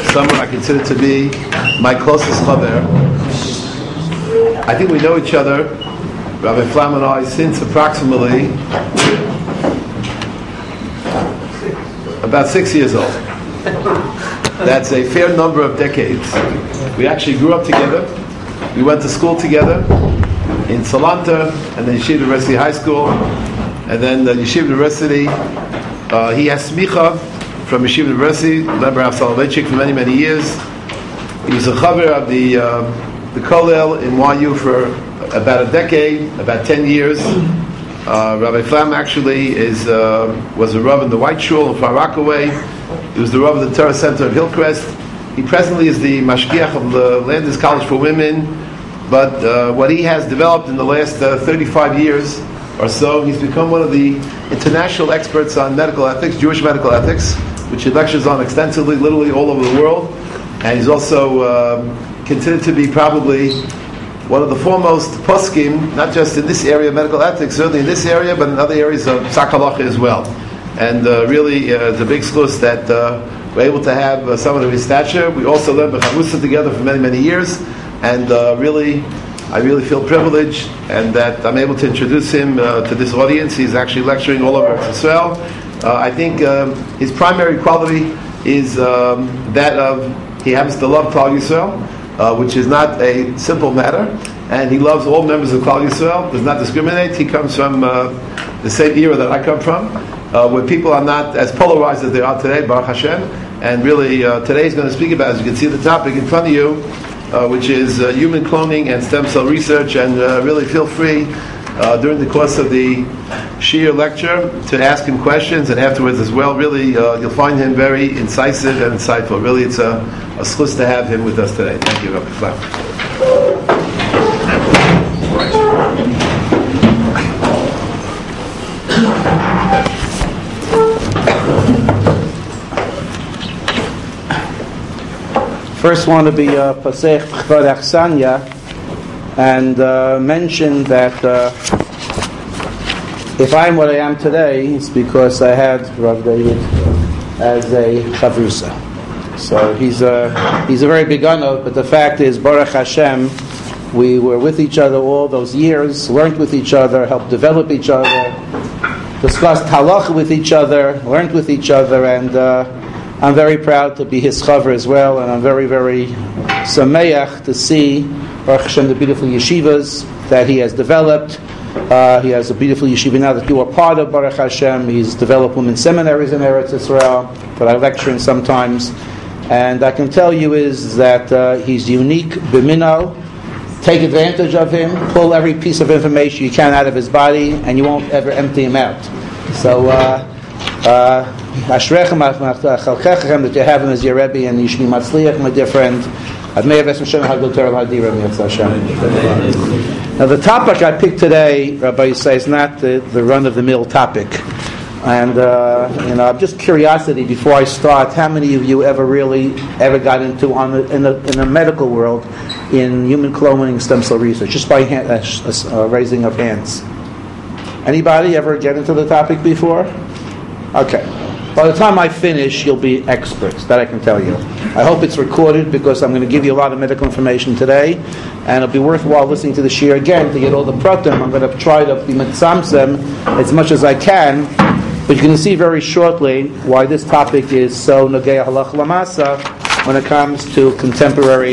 someone I consider to be my closest chaver. I think we know each other, Rabbi Flam and I, since approximately about 6 years old. That's a fair number of decades. We actually grew up together. We went to school together in Salanta and then Yeshiva University High School, and then the Yeshiva University. He has smicha from Yeshiva University, led Rav Soloveitchik for many, many years. He was a chaver of the Kollel in YU for about a decade, about 10 years. Rabbi Flam actually was a Rav in the White Shul in Far Rockaway. He was the Rav of the Torah Center of Hillcrest. He presently is the Mashgiach of the Landis College for Women. But what he has developed in the last 35 years or so, he's become one of the international experts on medical ethics, Jewish medical ethics, which he lectures on extensively, literally all over the world. And he's also considered to be probably one of the foremost poskim, not just in this area of medical ethics, certainly in this area, but in other areas of Psak Halacha as well. And really, it's a big schus that we're able to have someone of his stature. We also learned Bechamusa together for many, many years. And I really feel privileged, and that I'm able to introduce him to this audience. He's actually lecturing all over Israel. I think his primary quality is that of he happens to love Klal Yisrael, which is not a simple matter, and he loves all members of Klal Yisrael, does not discriminate. He comes from the same era that I come from, where people are not as polarized as they are today, Baruch Hashem. And really, today he's going to speak about, as you can see the topic in front of you, which is human cloning and stem cell research. And really feel free during the course of the Shir lecture to ask him questions, and afterwards as well. Really, you'll find him very incisive and insightful. Really, it's a schus to have him with us today. Thank you, Rabbi Flam. First, want to be pasech chvad achsanya and mention that if I'm what I am today, it's because I had Rav David as a chavrusa. So he's a very big honor, but the fact is, Baruch Hashem, we were with each other all those years, learned with each other, helped develop each other, discussed halacha with each other, learned with each other, and I'm very proud to be his chaver as well, and I'm very, very sameach to see Baruch Hashem, the beautiful yeshivas that he has developed. He has a beautiful yeshiva now that you are part of, Baruch Hashem. He's developed women's seminaries in Eretz Israel that I lecture in sometimes. And I can tell you is that he's unique, bimino. Take advantage of him, pull every piece of information you can out of his body, and you won't ever empty him out. So, Ashrechem, Chalchechem, that you have him as your Rebbe, and Yishmi Matzliach, my dear friend. Now, the topic I picked today, Rabbi Yisai, is not the run-of-the-mill topic. And, I'm just curiosity before I start, how many of you ever got into, in the medical world, in human cloning stem cell research, just by raising of hands? Anybody ever get into the topic before? Okay. By the time I finish, you'll be experts. That I can tell you. I hope it's recorded, because I'm going to give you a lot of medical information today, and it'll be worthwhile listening to the shir again to get all the pratim. I'm going to try to be mitzamsem as much as I can, but you're going to see very shortly why this topic is so nogei halach lamasa when it comes to contemporary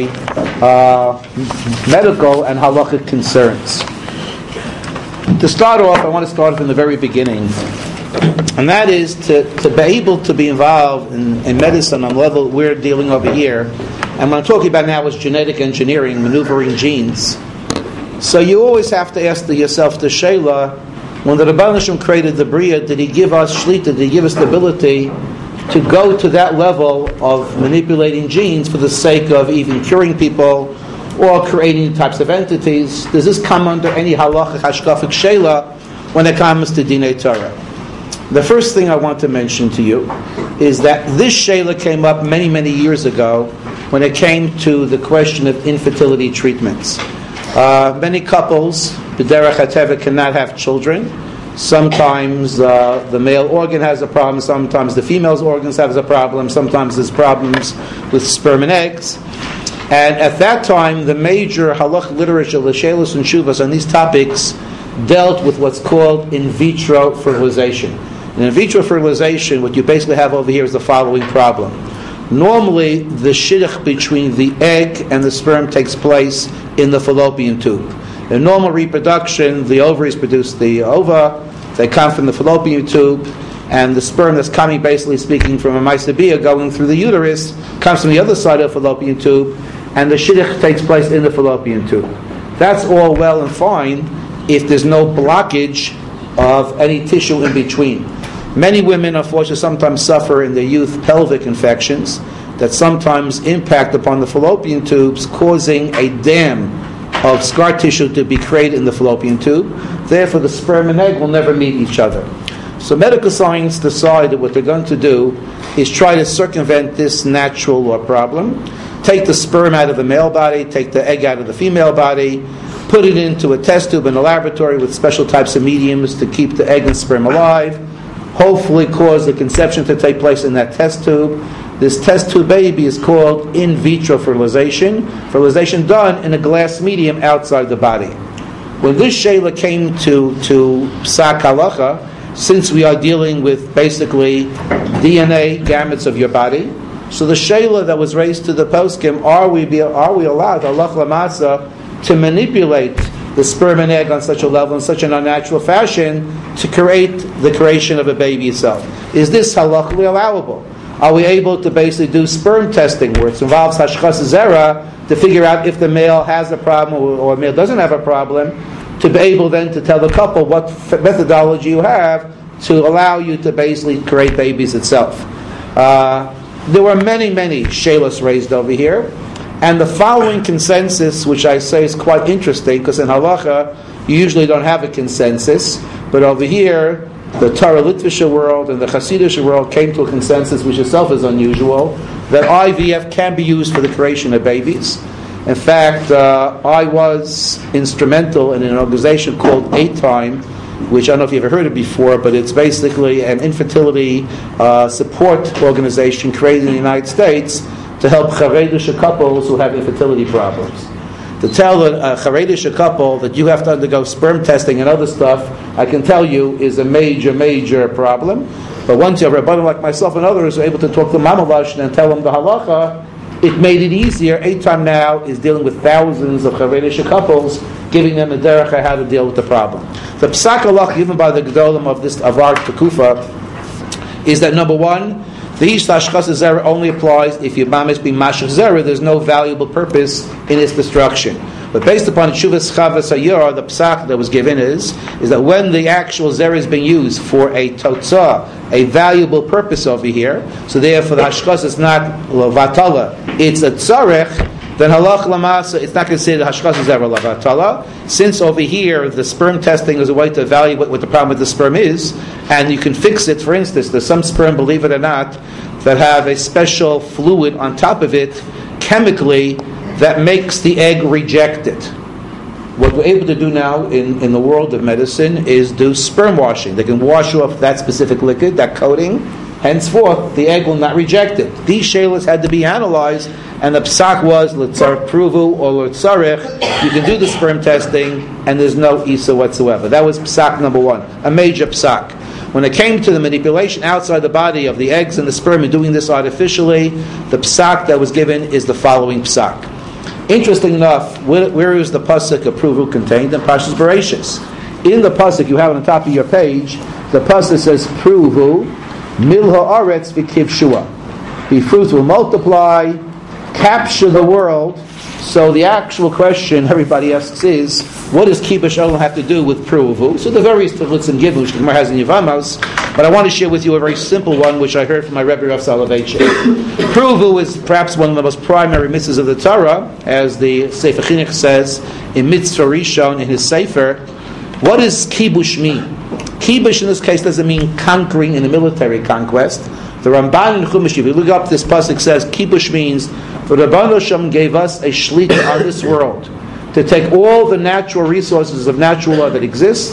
medical and halachic concerns. To start off, I want to start from the very beginning. And that is to be able to be involved in medicine on the level we're dealing over here. And what I'm talking about now is genetic engineering, maneuvering genes. So you always have to ask yourself the Sheila, when the Rebbeinu Shem created the Bria, did he give us shlita, did he give us the ability to go to that level of manipulating genes for the sake of even curing people or creating types of entities? Does this come under any halachic hashkafic Sheila when it comes to Dinei Torah? The first thing I want to mention to you is that this Sheila came up many, many years ago when it came to the question of infertility treatments. Many couples, b'derech hateva, cannot have children, Sometimes the male organ has a problem. Sometimes the female's organs have a problem. Sometimes there's problems with sperm and eggs. And at that time, the major halach literature, the Shelos and Shuvas, on these topics dealt with what's called in vitro fertilization. In vitro fertilization, what you basically have over here is the following problem. Normally, the shidduch between the egg and the sperm takes place in the fallopian tube. In normal reproduction, the ovaries produce the ova, they come from the fallopian tube, and the sperm that's coming, basically speaking, from a mycebia going through the uterus, comes from the other side of the fallopian tube, and the shidduch takes place in the fallopian tube. That's all well and fine if there's no blockage of any tissue in between. Many women, unfortunately, sometimes suffer in their youth pelvic infections that sometimes impact upon the fallopian tubes, causing a dam of scar tissue to be created in the fallopian tube. Therefore, the sperm and egg will never meet each other. So medical science decided what they're going to do is try to circumvent this natural law problem. Take the sperm out of the male body, take the egg out of the female body, put it into a test tube in a laboratory with special types of mediums to keep the egg and sperm alive, hopefully cause the conception to take place in that test tube. This test tube baby is called in vitro fertilization. Fertilization done in a glass medium outside the body. When this Sheila came to Psak Halacha, since we are dealing with basically DNA gametes of your body, so the Sheila that was raised to the poskim, are we allowed, Halach Lamasa, to manipulate the sperm and egg on such a level, in such an unnatural fashion, to create the creation of a baby itself? Is this halachically allowable? Are we able to basically do sperm testing, where it involves hashchas zera, to figure out if the male has a problem or male doesn't have a problem, to be able then to tell the couple what methodology you have to allow you to basically create babies itself? There were many sheilas raised over here. And the following consensus, which I say is quite interesting, because in halacha you usually don't have a consensus, but over here the Torah Litvisha world and the Hasidic world came to a consensus, which itself is unusual, that IVF can be used for the creation of babies. In fact, I was instrumental in an organization called 8Time, which I don't know if you've ever heard of before, but it's basically an infertility support organization created in the United States to help Haredish couples who have infertility problems. To tell a Haredish couple that you have to undergo sperm testing and other stuff, I can tell you, is a major problem. But once you have a rabbanim like myself and others who are able to talk to Mamalash and tell them the halacha, it made it easier. 8Time now is dealing with thousands of Haredish couples, giving them a derech on how to deal with the problem. The Psak Halach given by the Gedolim of this Avar Tekufa is that, number one, the Ish Hashchas Zera only applies if your mom is being Mashach Zera. There's no valuable purpose in its destruction. But based upon Shuvas Chavas Hayur, the Psak that was given is that when the actual Zera is being used for a Totzah, a valuable purpose over here, so therefore the Hashchas is not Lavatala, it's a Tzarech, then halach lamasa, it's not considered hashchas zera lavatala. Since over here the sperm testing is a way to evaluate what the problem with the sperm is, and you can fix it. For instance, there's some sperm, believe it or not, that have a special fluid on top of it, chemically, that makes the egg reject it. What we're able to do now in the world of medicine is do sperm washing. They can wash off that specific liquid, that coating. Henceforth, the egg will not reject it. These sheilas had to be analyzed, and the psak was l'tzar pruvu or l'tzarech. You can do the sperm testing, and there's no isa whatsoever. That was psak number one, a major psak. When it came to the manipulation outside the body of the eggs and the sperm and doing this artificially, the psak that was given is the following psak. Interesting enough, where is the pasuk of pruvu contained? In Parshas Bereishis. In the pasuk you have on the top of your page, the pasuk says pruvu mil haaretz v'kivshua. Be fruitful, multiply, capture the world. So the actual question everybody asks is, what does kibush olam have to do with pruvu? So the various tiflits and givush the Gemara has in Yevamos, but I want to share with you a very simple one which I heard from my Rebbe Rav Soloveitchik. Pruvu is perhaps one of the most primary mitzvahs of the Torah, as the Sefer Chinuch says in Mitzvah Rishon in his Sefer. What does kibush mean? Kibush in this case doesn't mean conquering in a military conquest. The Ramban in Chumash, if you look up this pasuk, says kibush means the Rabban Hashem gave us a shlita on this world to take all the natural resources of natural law that exist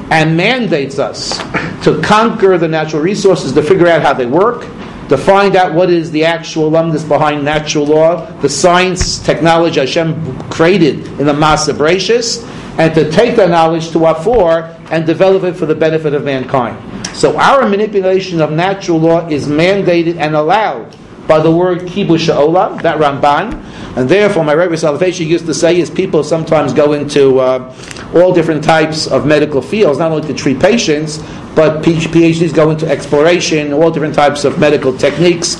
and mandates us to conquer the natural resources, to figure out how they work, to find out what is the actual lumdus behind natural law, the science, technology Hashem created in the Maaseh Bereishis, and to take that knowledge to what for and develop it for the benefit of mankind. So our manipulation of natural law is mandated and allowed by the word kibush ha'olam, that Ramban, and therefore my Rebbe Soloveitchik used to say is people sometimes go into all different types of medical fields, not only to treat patients, but PhDs go into exploration, all different types of medical techniques,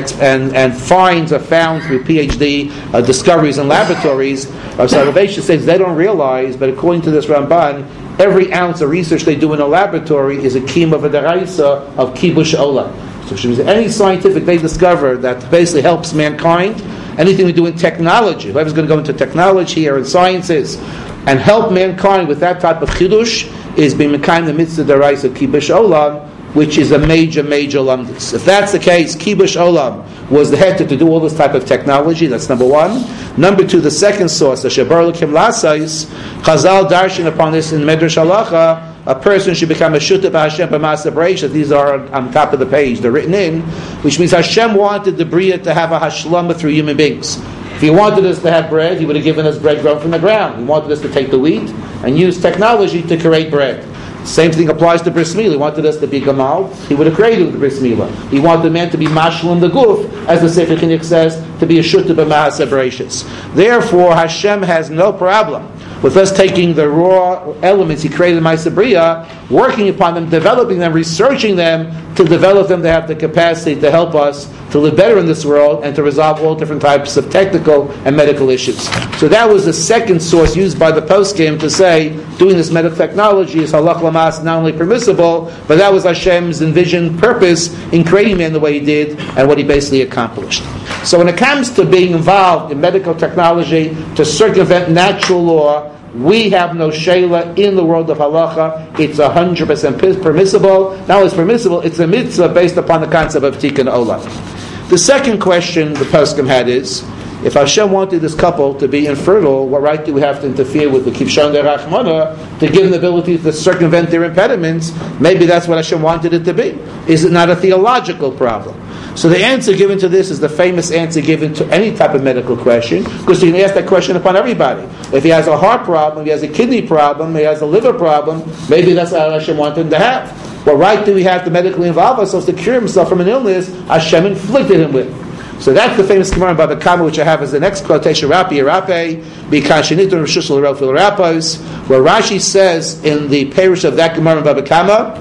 and finds are found through PhD discoveries in laboratories. Soloveitchik says they don't realize, but according to this Ramban, every ounce of research they do in a laboratory is a kiyum of a deraisa of kibush ha'olam. So which means any scientific they discover that basically helps mankind, anything we do in technology, whoever's going to go into technology or in sciences and help mankind with that type of chidush is being mekayim the mitzvah deraisa of kibush ha'olam, which is a major lumdus. If that's the case, kibush ha'olam was the head to do all this type of technology. That's number one. Number two, the second source, the shebar l'kim lasais, Chazal darshan upon this in Medrash Halacha. A person should become a shutah b'Hashem b'Maaseh Bereishis. These are on top of the page. They're written in, which means Hashem wanted the Bria to have a hashlama through human beings. If He wanted us to have bread, He would have given us bread grown from the ground. He wanted us to take the wheat and use technology to create bread. Same thing applies to bris milah. He wanted us to be gamal. He would have created the bris milah. He wanted the man to be mashal in the guf, as the Sefer Chinuch says, to be a shutah b'Maaseh Bereishis. Therefore, Hashem has no problem with us taking the raw elements He created in Maaseh Bria, working upon them, developing them, researching them, to develop them to have the capacity to help us to live better in this world and to resolve all different types of technical and medical issues. So that was the second source used by the poskim to say doing this medical technology is halach lamas not only permissible, but that was Hashem's envisioned purpose in creating man the way He did and what He basically accomplished. So when it comes to being involved in medical technology to circumvent natural law, we have no sheila in the world of halacha. It's 100% permissible. Not only is permissible, it's a mitzvah based upon the concept of tikkun olam. The second question the poskim had is, if Hashem wanted this couple to be infertile, what right do we have to interfere with the kivshan derachmana to give them the ability to circumvent their impediments? Maybe that's what Hashem wanted it to be. Is it not a theological problem? So the answer given to this is the famous answer given to any type of medical question, because you can ask that question upon everybody. If he has a heart problem, if he has a kidney problem, if he has a liver problem, maybe that's what Hashem wanted him to have. What right do we have to medically involve ourselves to cure himself from an illness Hashem inflicted him with? So that's the famous Gemara in Baba Kama, which I have as the next quotation, Rapi Arape, Bikashinitu Rishusal Rofil Rapos, where Rashi says in the parish of that Gemara in Baba Kama,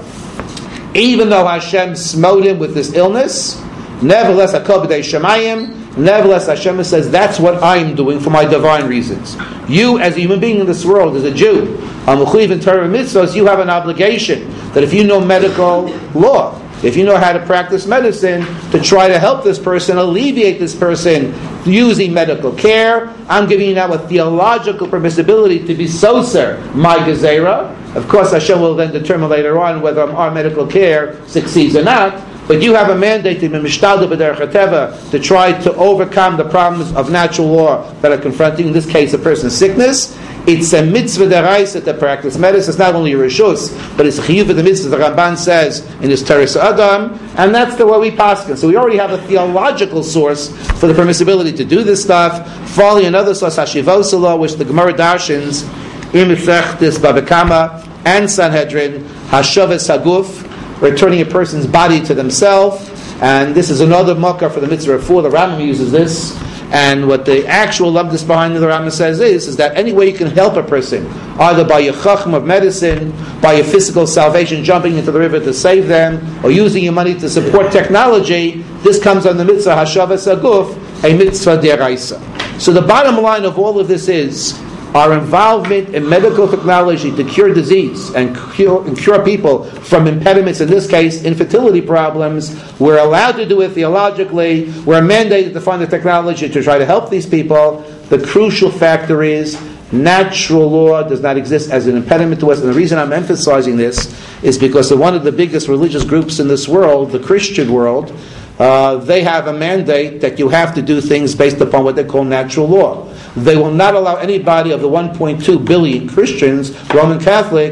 even though Hashem smote him with this illness, nevertheless, nevertheless, Hashem says, that's what I'm doing for my divine reasons. You, as a human being in this world, as a Jew, Amuchiv and Torah mitzvahs, you have an obligation that if you know medical law, if you know how to practice medicine, to try to help this person, alleviate this person using medical care. I'm giving you now a theological permissibility to be soser, my gezerah. Of course, Hashem will then determine later on whether our medical care succeeds or not. But you have a mandate to be mishtadel b'derech hateva to try to overcome the problems of natural law that are confronting, in this case, a person's sickness. It's a mitzvah deraisa to practice medicine. It's not only a rishus, but it's a chiyuv of the mitzvah. The Ramban says in his Teres Adam, and that's the way we paskin. So we already have a theological source for the permissibility to do this stuff. Following another source, Hashivosala, which the Gemara darshins in Mefechtis Baba Kama and Sanhedrin, Hashavas Haguf, returning a person's body to themselves, and this is another makkah for the mitzvah of 4. The Rambam uses this, and what the actual lumdus behind the Rambam says is that any way you can help a person, either by your chacham of medicine, by your physical salvation, jumping into the river to save them, or using your money to support technology, this comes on the mitzvah hashavas aguf, a mitzvah deraisa. So the bottom line of all of this is our involvement in medical technology to cure disease and cure people from impediments, in this case, infertility problems. We're allowed to do it theologically. We're mandated to find the technology to try to help these people. The crucial factor is natural law does not exist as an impediment to us. And the reason I'm emphasizing this is because one of the biggest religious groups in this world, the Christian world, they have a mandate that you have to do things based upon what they call natural law. They will not allow anybody of the 1.2 billion Christians, Roman Catholics,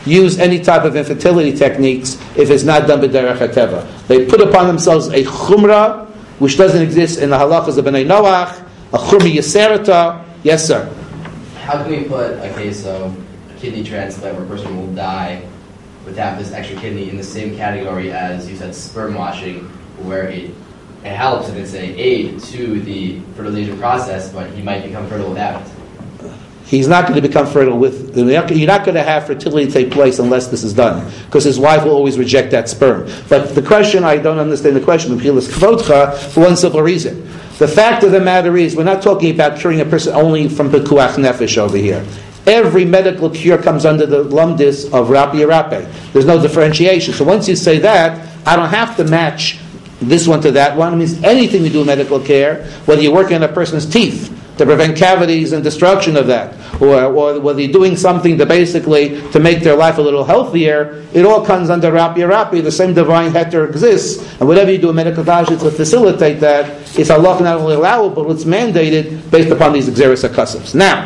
use any type of infertility techniques if it's not done b'derech hateva. They put upon themselves a chumrah which doesn't exist in the halachas of Bnei Noach, a chumrah yaserata. Yes, sir. How can we put a case of a kidney transplant where a person will die with have this extra kidney in the same category as you said sperm washing, where it helps and it's an aid to the fertilization process, but he might become fertile without it? He's not going to become fertile with. You're not going to have fertility take place unless this is done, because his wife will always reject that sperm. But the question, I don't understand the question. For one simple reason, the fact of the matter is, we're not talking about curing a person only from pekuach nefesh over here. Every medical cure comes under the lumdis of rapi arape. There's no differentiation. So once you say that, I don't have to match this one to that one. It means anything we do in medical care, whether you're working on a person's teeth to prevent cavities and destruction of that, or whether you're doing something to basically to make their life a little healthier, it all comes under rapi arapi. The same divine heter exists, and whatever you do in medical knowledge to facilitate that, it's Allah not only allowable, but it's mandated based upon these exeris hakasavs. Now,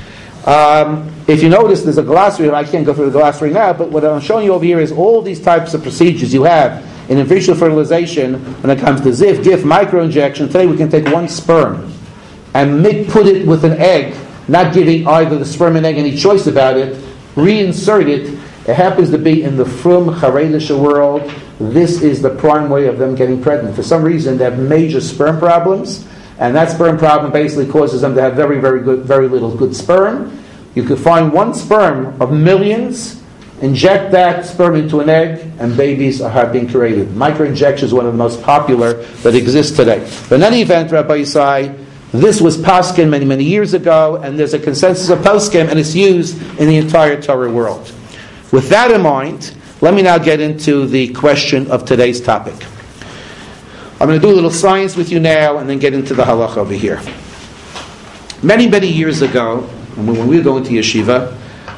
if you notice, there's a glossary, and I can't go through the glossary now, but what I'm showing you over here is all these types of procedures you have in in vitro fertilization when it comes to ZIF, GIF, microinjection. Today we can take one sperm and put it with an egg, not giving either the sperm and egg any choice about it, reinsert it. It happens to be in the frum charelisha world. This is the prime way of them getting pregnant. For some reason, they have major sperm problems, and that sperm problem basically causes them to have very, very little good sperm. You could find one sperm of millions, inject that sperm into an egg, and babies are being created. Microinjection is one of the most popular that exists today. But in any event, Rabbi Yisai, this was paskin many, many years ago, and there's a consensus of poskim, and it's used in the entire Torah world. With that in mind, let me now get into the question of today's topic. I'm going to do a little science with you now, and then get into the halach over here. Many, many years ago, when we were going to yeshiva,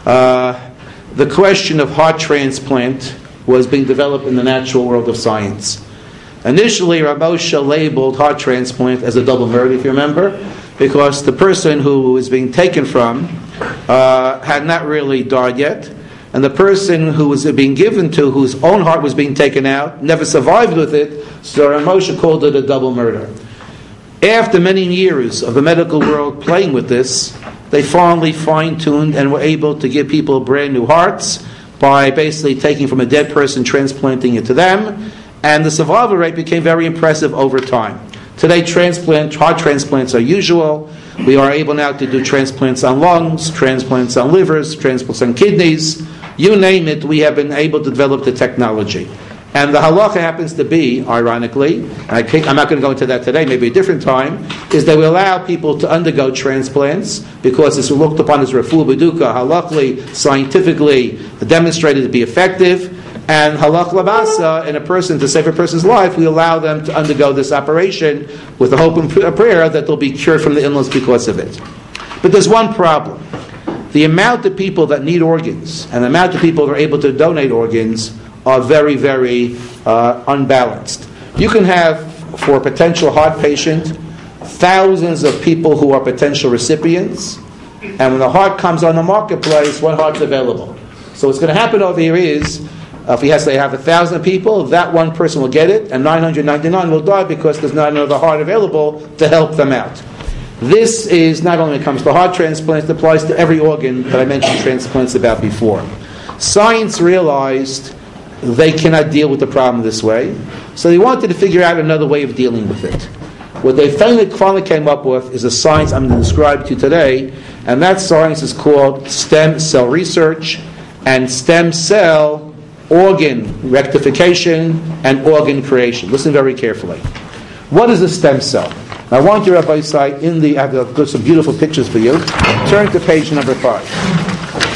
the question of heart transplant was being developed in the natural world of science. Initially, Rav Moshe labeled heart transplant as a double murder, if you remember, because the person who was being taken from had not really died yet, and the person who was being given to, whose own heart was being taken out, never survived with it, so Rav Moshe called it a double murder. After many years of the medical world playing with this, they finally fine-tuned and were able to give people brand new hearts by basically taking from a dead person, transplanting it to them, and the survival rate became very impressive over time. Today, heart transplants are usual. We are able now to do transplants on lungs, transplants on livers, transplants on kidneys. You name it, we have been able to develop the technology. And the halacha happens to be, ironically, and I'm not going to go into that today, maybe a different time, is that we allow people to undergo transplants because it's looked upon as refuah b'duka, halachically, scientifically demonstrated to be effective. And halach labasa, in a person, to save a person's life, we allow them to undergo this operation with the hope and prayer that they'll be cured from the illness because of it. But there's one problem. The amount of people that need organs and the amount of people that are able to donate organs are very, very unbalanced. You can have, for a potential heart patient, thousands of people who are potential recipients, and when the heart comes on the marketplace, one heart's available. So what's going to happen over here is, if he has to have 1,000 people, that one person will get it, and 999 will die because there's not another heart available to help them out. This is not only when it comes to heart transplants, it applies to every organ that I mentioned transplants about before. Science realized they cannot deal with the problem this way, so they wanted to figure out another way of dealing with it. What they finally came up with is a science I'm going to describe to you today, and that science is called stem cell research and stem cell organ rectification and organ creation. Listen very carefully. What is a stem cell? I want you, Rabbi Yisai, I've got some beautiful pictures for you. Turn to page number 5.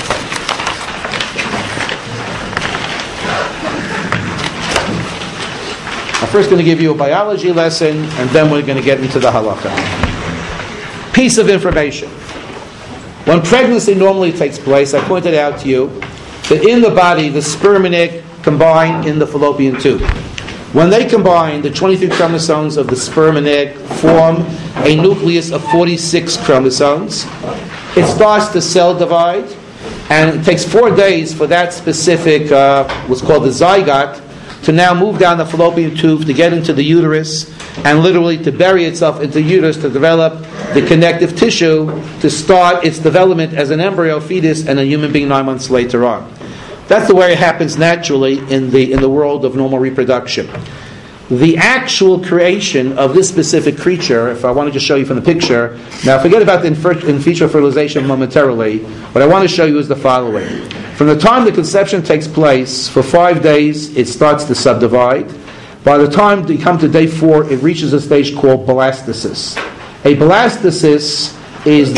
I'm first going to give you a biology lesson, and then we're going to get into the halakha. Piece of information. When pregnancy normally takes place, I pointed out to you that in the body, the sperm and egg combine in the fallopian tube. When they combine, the 23 chromosomes of the sperm and egg form a nucleus of 46 chromosomes. It starts to cell divide, And it takes 4 days for that specific, what's called the zygote, to now move down the fallopian tube to get into the uterus and literally to bury itself into the uterus to develop the connective tissue to start its development as an embryo fetus and a human being 9 months later on. That's the way it happens naturally in the world of normal reproduction. The actual creation of this specific creature, if I wanted to show you from the picture, now forget about the in vitro fertilization momentarily, what I want to show you is the following. From the time the conception takes place, for 5 days it starts to subdivide. By the time you come to day 4, it reaches a stage called blastocyst. A blastocyst is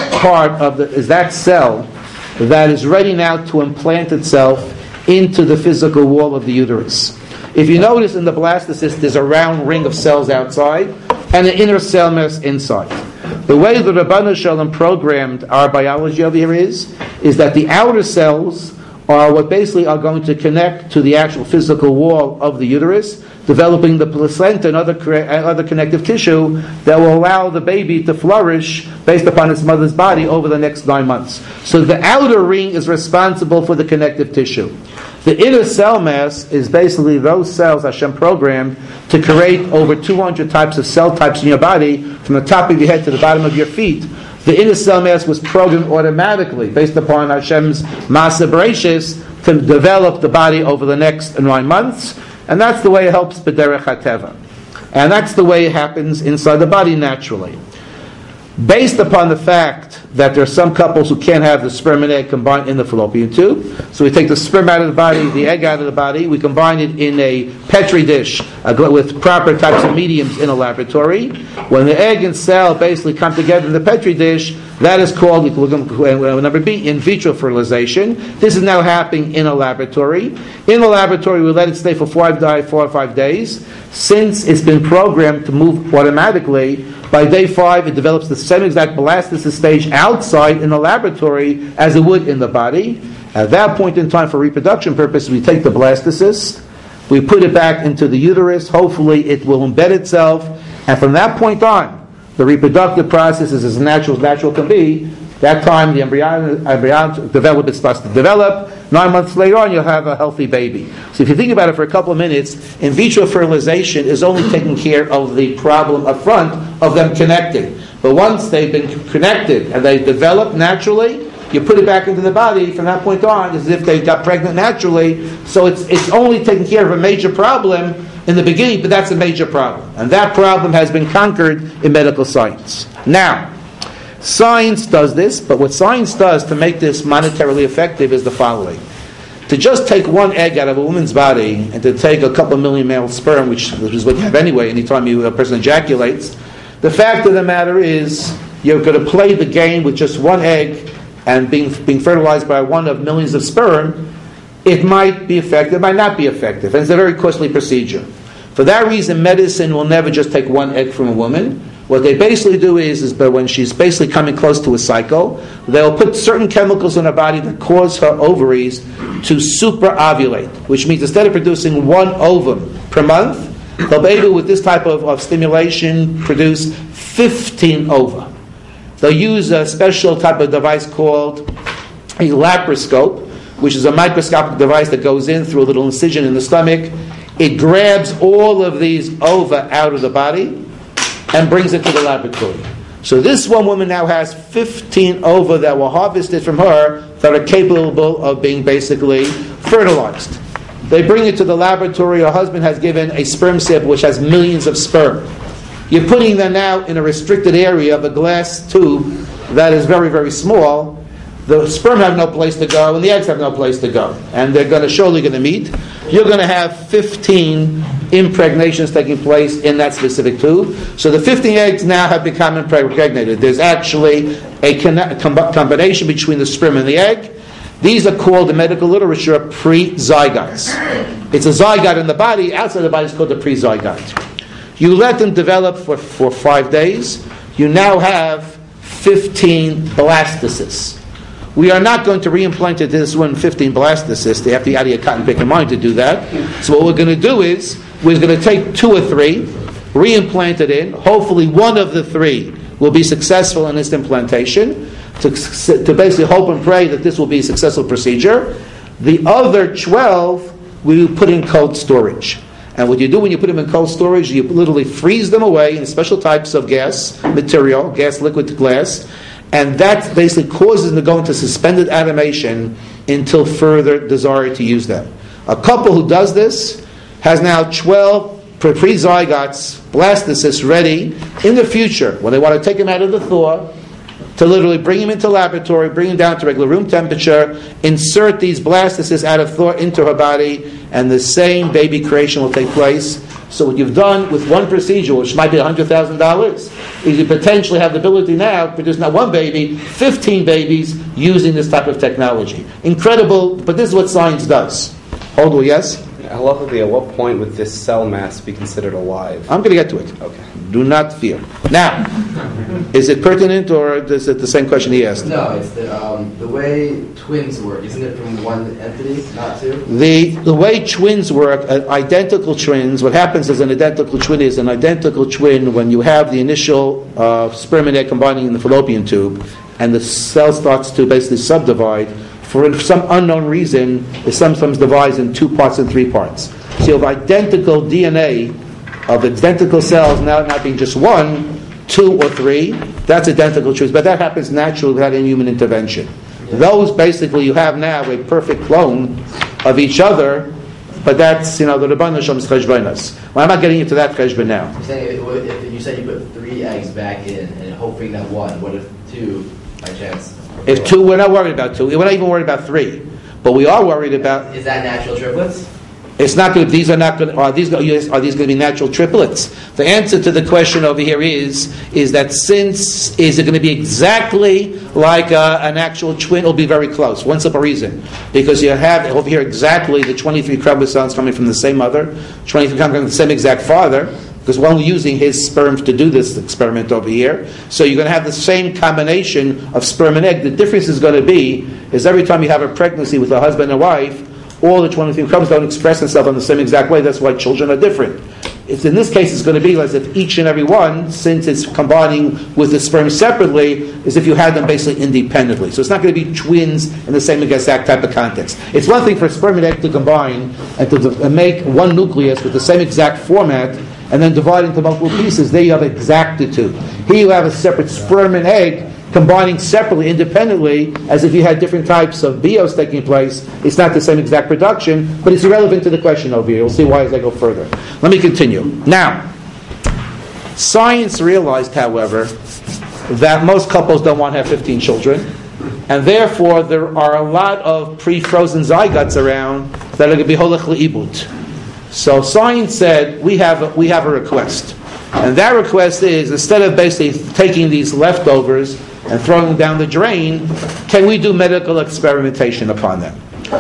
that cell that is ready now to implant itself into the physical wall of the uterus. If you notice in the blastocyst, there's a round ring of cells outside and an inner cell mass inside. The way the Rabbanu Shalom programmed our biology over here is that the outer cells are what basically are going to connect to the actual physical wall of the uterus, developing the placenta and other connective tissue that will allow the baby to flourish based upon its mother's body over the next 9 months. So the outer ring is responsible for the connective tissue. The inner cell mass is basically those cells Hashem programmed to create over 200 types of cell types in your body, from the top of your head to the bottom of your feet. The inner cell mass was programmed automatically based upon Hashem's Ma'aseh Bereishis to develop the body over the next 9 months, and that's the way it helps B'derech HaTeva. And that's the way it happens inside the body naturally. Based upon the fact that there are some couples who can't have the sperm and egg combined in the fallopian tube, so we take the sperm out of the body, the egg out of the body, we combine it in a Petri dish with proper types of mediums in a laboratory. When the egg and cell basically come together in the Petri dish, that is called, number B, in vitro fertilization. This is now happening in a laboratory. In the laboratory, we let it stay for 4 or 5 days. Since it's been programmed to move automatically, by day 5, it develops the same exact blastocyst stage outside in the laboratory as it would in the body. At that point in time, for reproduction purposes, we take the blastocyst, we put it back into the uterus. Hopefully, it will embed itself, and from that point on, the reproductive process is as natural can be. That time, the embryonic development starts to develop. 9 months later on, you'll have a healthy baby. So if you think about it for a couple of minutes, in vitro fertilization is only taking care of the problem up front of them connecting. But once they've been connected and they develop naturally, you put it back into the body. From that point on, as if they got pregnant naturally. So it's only taking care of a major problem in the beginning, but that's a major problem. And that problem has been conquered in medical science. Now, science does this, but what science does to make this monetarily effective is the following. To just take one egg out of a woman's body and to take a couple million male sperm, which is what you have anyway anytime a person ejaculates, the fact of the matter is you're going to play the game with just one egg and being fertilized by one of millions of sperm. It might be effective, it might not be effective, and it's a very costly procedure. For that reason, medicine will never just take one egg from a woman. What they basically do is that when she's basically coming close to a cycle, they'll put certain chemicals in her body that cause her ovaries to superovulate, which means instead of producing one ovum per month, they'll be able, with this type of stimulation, produce 15 ova. They'll use a special type of device called a laparoscope, which is a microscopic device that goes in through a little incision in the stomach. It grabs all of these ova out of the body and brings it to the laboratory. So this one woman now has 15 ova that were harvested from her that are capable of being basically fertilized. They bring it to the laboratory. Her husband has given a sperm sample which has millions of sperm. You're putting them now in a restricted area of a glass tube that is very, very small. The sperm have no place to go, and the eggs have no place to go. And they're surely going to meet. You're going to have 15 impregnations taking place in that specific tube. So the 15 eggs now have become impregnated. There's actually a combination between the sperm and the egg. These are called in medical literature pre-zygotes. It's a zygote in the body. Outside the body is called the pre-zygote. You let them develop for 5 days. You now have 15 blastocysts. We are not going to reimplant it to this one 15 blastocysts. They have to be out of your cotton pick and mind to do that. So what we're going to do is we're going to take 2 or 3, reimplant it in. Hopefully one of the 3 will be successful in its implantation. to basically hope and pray that this will be a successful procedure. The other 12 we put in cold storage. And what you do when you put them in cold storage, you literally freeze them away in special types of gas material, gas liquid to glass, and that basically causes them to go into suspended animation until further desire to use them. A couple who does this has now 12 pre-zygotes, blastocysts, ready in the future, when they want to take them out of the thaw, to literally bring him into laboratory, bring him down to regular room temperature, insert these blastocysts out of thaw into her body, and the same baby creation will take place. So what you've done with one procedure, which might be $100,000, is you potentially have the ability now to produce not one baby, 15 babies using this type of technology. Incredible, but this is what science does. Hold on, yes? Halachically, at what point would this cell mass be considered alive? I'm going to get to it. Okay. Do not fear. Now, is it pertinent or is it the same question he asked? No, it's the way twins work. Isn't it from one entity, not two? The way twins work, identical twins, what happens is an identical twin when you have the initial sperm and egg combining in the fallopian tube, and the cell starts to basically subdivide. For some unknown reason, it sometimes divides in 2 parts and 3 parts. So you have identical DNA of identical cells now not being just 1, 2, or 3. That's identical twins, but that happens naturally without any human intervention. Yeah. Those basically you have now a perfect clone of each other, but that's the Rebbeinu Shalom's cheshbonos. Well, I'm not getting into that cheshbon now. You're saying if you said you put 3 eggs back in and hoping that 1, what if 2 by chance? If 2, we're not worried about 2. We're not even worried about 3. But we are worried about... Is that natural triplets? It's not good. These are not good. Are these going to be natural triplets? The answer to the question over here is that is it going to be exactly like an actual twin? It'll be very close. One simple reason. Because you have over here exactly the 23 chromosomes coming from the same mother, 23 coming from the same exact father, because we're only using his sperm to do this experiment over here. So you're going to have the same combination of sperm and egg. The difference is going to be is every time you have a pregnancy with a husband and wife, all the 23 chromosomes don't express themselves in the same exact way. That's why children are different. In this case, it's going to be as if each and every one, since it's combining with the sperm separately, as if you had them basically independently. So it's not going to be twins in the same exact type of context. It's one thing for sperm and egg to combine and to make one nucleus with the same exact format and then divide into multiple pieces. There you have exactitude. Here you have a separate sperm and egg combining separately, independently, as if you had different types of bios taking place. It's not the same exact production, but it's irrelevant to the question over here. You'll see why as I go further. Let me continue. Now, science realized, however, that most couples don't want to have 15 children, and therefore there are a lot of pre-frozen zygotes around that are going to be holech le'ibut. So science said, we have a request. And that request is, instead of basically taking these leftovers and throwing them down the drain, can we do medical experimentation upon them?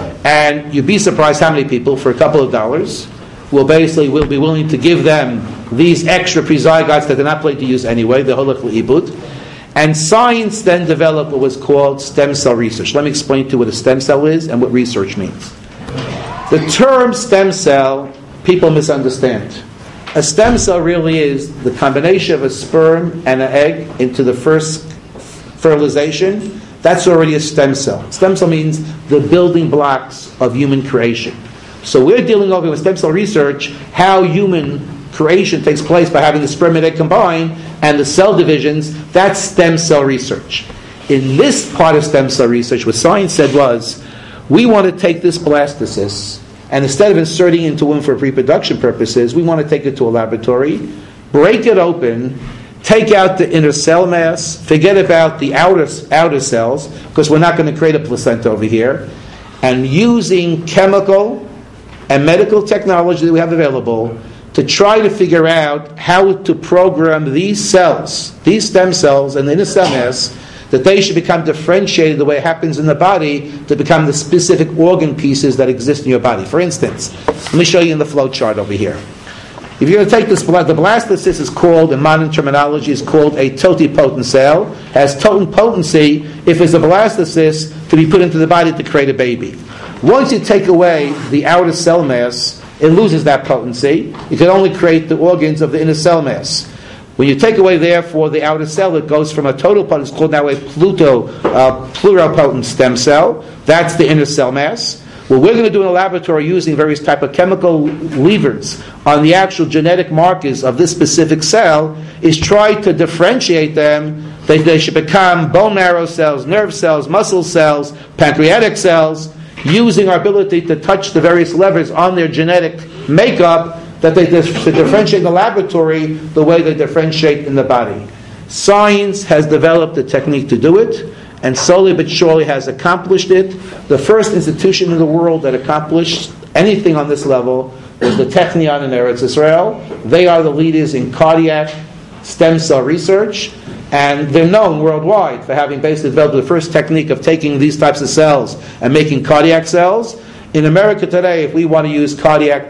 And you'd be surprised how many people, for a couple of dollars, will be willing to give them these extra prezygotes that they're not planning to use anyway, the holech le'ibut. And science then developed what was called stem cell research. Let me explain to you what a stem cell is and what research means. The term stem cell, people misunderstand. A stem cell really is the combination of a sperm and an egg into the first fertilization. That's already a stem cell. Stem cell means the building blocks of human creation. So we're dealing over with stem cell research, how human creation takes place by having the sperm and egg combined and the cell divisions. That's stem cell research. In this part of stem cell research, what science said was, we want to take this blastocyst, and instead of inserting it into women for reproduction purposes, we want to take it to a laboratory, break it open, take out the inner cell mass, forget about the outer cells, because we're not going to create a placenta over here, and using chemical and medical technology that we have available to try to figure out how to program these cells, these stem cells and the inner cell mass, that they should become differentiated the way it happens in the body to become the specific organ pieces that exist in your body. For instance, let me show you in the flow chart over here. If you're going to take this, the blastocyst is called, in modern terminology, is called a totipotent cell. It has total potency if it's a blastocyst to be put into the body to create a baby. Once you take away the outer cell mass, it loses that potency. You can only create the organs of the inner cell mass. When you take away, therefore, the outer cell, it goes from a total potent, it's called now a pluripotent stem cell. That's the inner cell mass. What we're going to do in a laboratory using various type of chemical levers on the actual genetic markers of this specific cell is try to differentiate them. They should become bone marrow cells, nerve cells, muscle cells, pancreatic cells, using our ability to touch the various levers on their genetic makeup that they differentiate in the laboratory the way they differentiate in the body. Science has developed a technique to do it, and slowly but surely has accomplished it. The first institution in the world that accomplished anything on this level was the Technion in Eretz Israel. They are the leaders in cardiac stem cell research, and they're known worldwide for having basically developed the first technique of taking these types of cells and making cardiac cells. In America today, if we want to use cardiac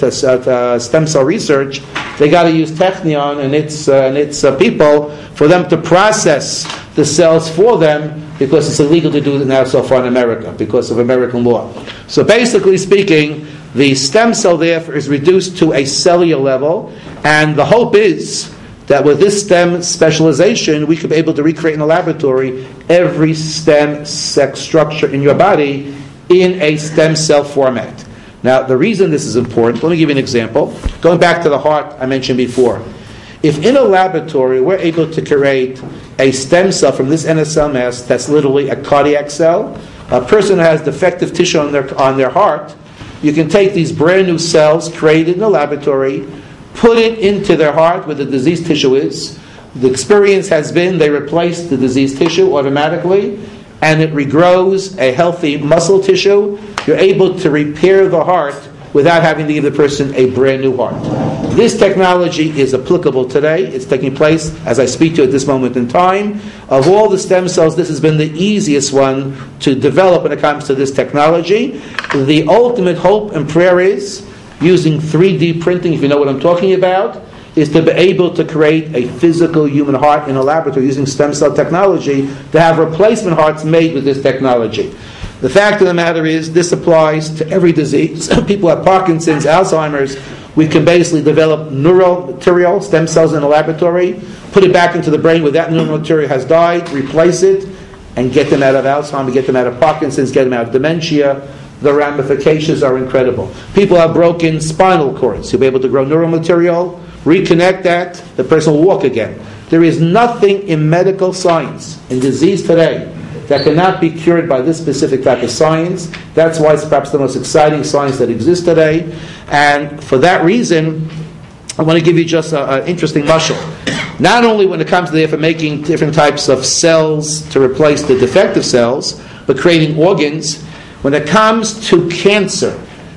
stem cell research, they got to use Technion and its people for them to process the cells for them, because it's illegal to do it now so far in America because of American law. So basically speaking, the stem cell therefore is reduced to a cellular level, and the hope is that with this stem specialization, we could be able to recreate in a laboratory every stem sex structure in your body in a stem cell format. Now, the reason this is important, let me give you an example. Going back to the heart I mentioned before. If in a laboratory we're able to create a stem cell from this inner cell mass that's literally a cardiac cell, a person who has defective tissue on their heart, you can take these brand new cells created in the laboratory, put it into their heart where the diseased tissue is. The experience has been they replace the diseased tissue automatically, and it regrows a healthy muscle tissue. You're able to repair the heart without having to give the person a brand new heart. This technology is applicable today. It's taking place as I speak to you at this moment in time. Of all the stem cells, this has been the easiest one to develop when it comes to this technology. The ultimate hope and prayer is, using 3D printing, if you know what I'm talking about, is to be able to create a physical human heart in a laboratory using stem cell technology, to have replacement hearts made with this technology. The fact of the matter is, this applies to every disease. People have Parkinson's, Alzheimer's. We can basically develop neural material, stem cells in a laboratory, put it back into the brain where that neural material has died, replace it, and get them out of Alzheimer's, get them out of Parkinson's, get them out of dementia. The ramifications are incredible. People have broken spinal cords. You'll be able to grow neural material, reconnect that, the person will walk again. There is nothing in medical science, in disease today, that cannot be cured by this specific type of science. That's why it's perhaps the most exciting science that exists today. And for that reason, I want to give you just an interesting mashal. Not only when it comes to making different types of cells to replace the defective cells, but creating organs. When it comes to cancer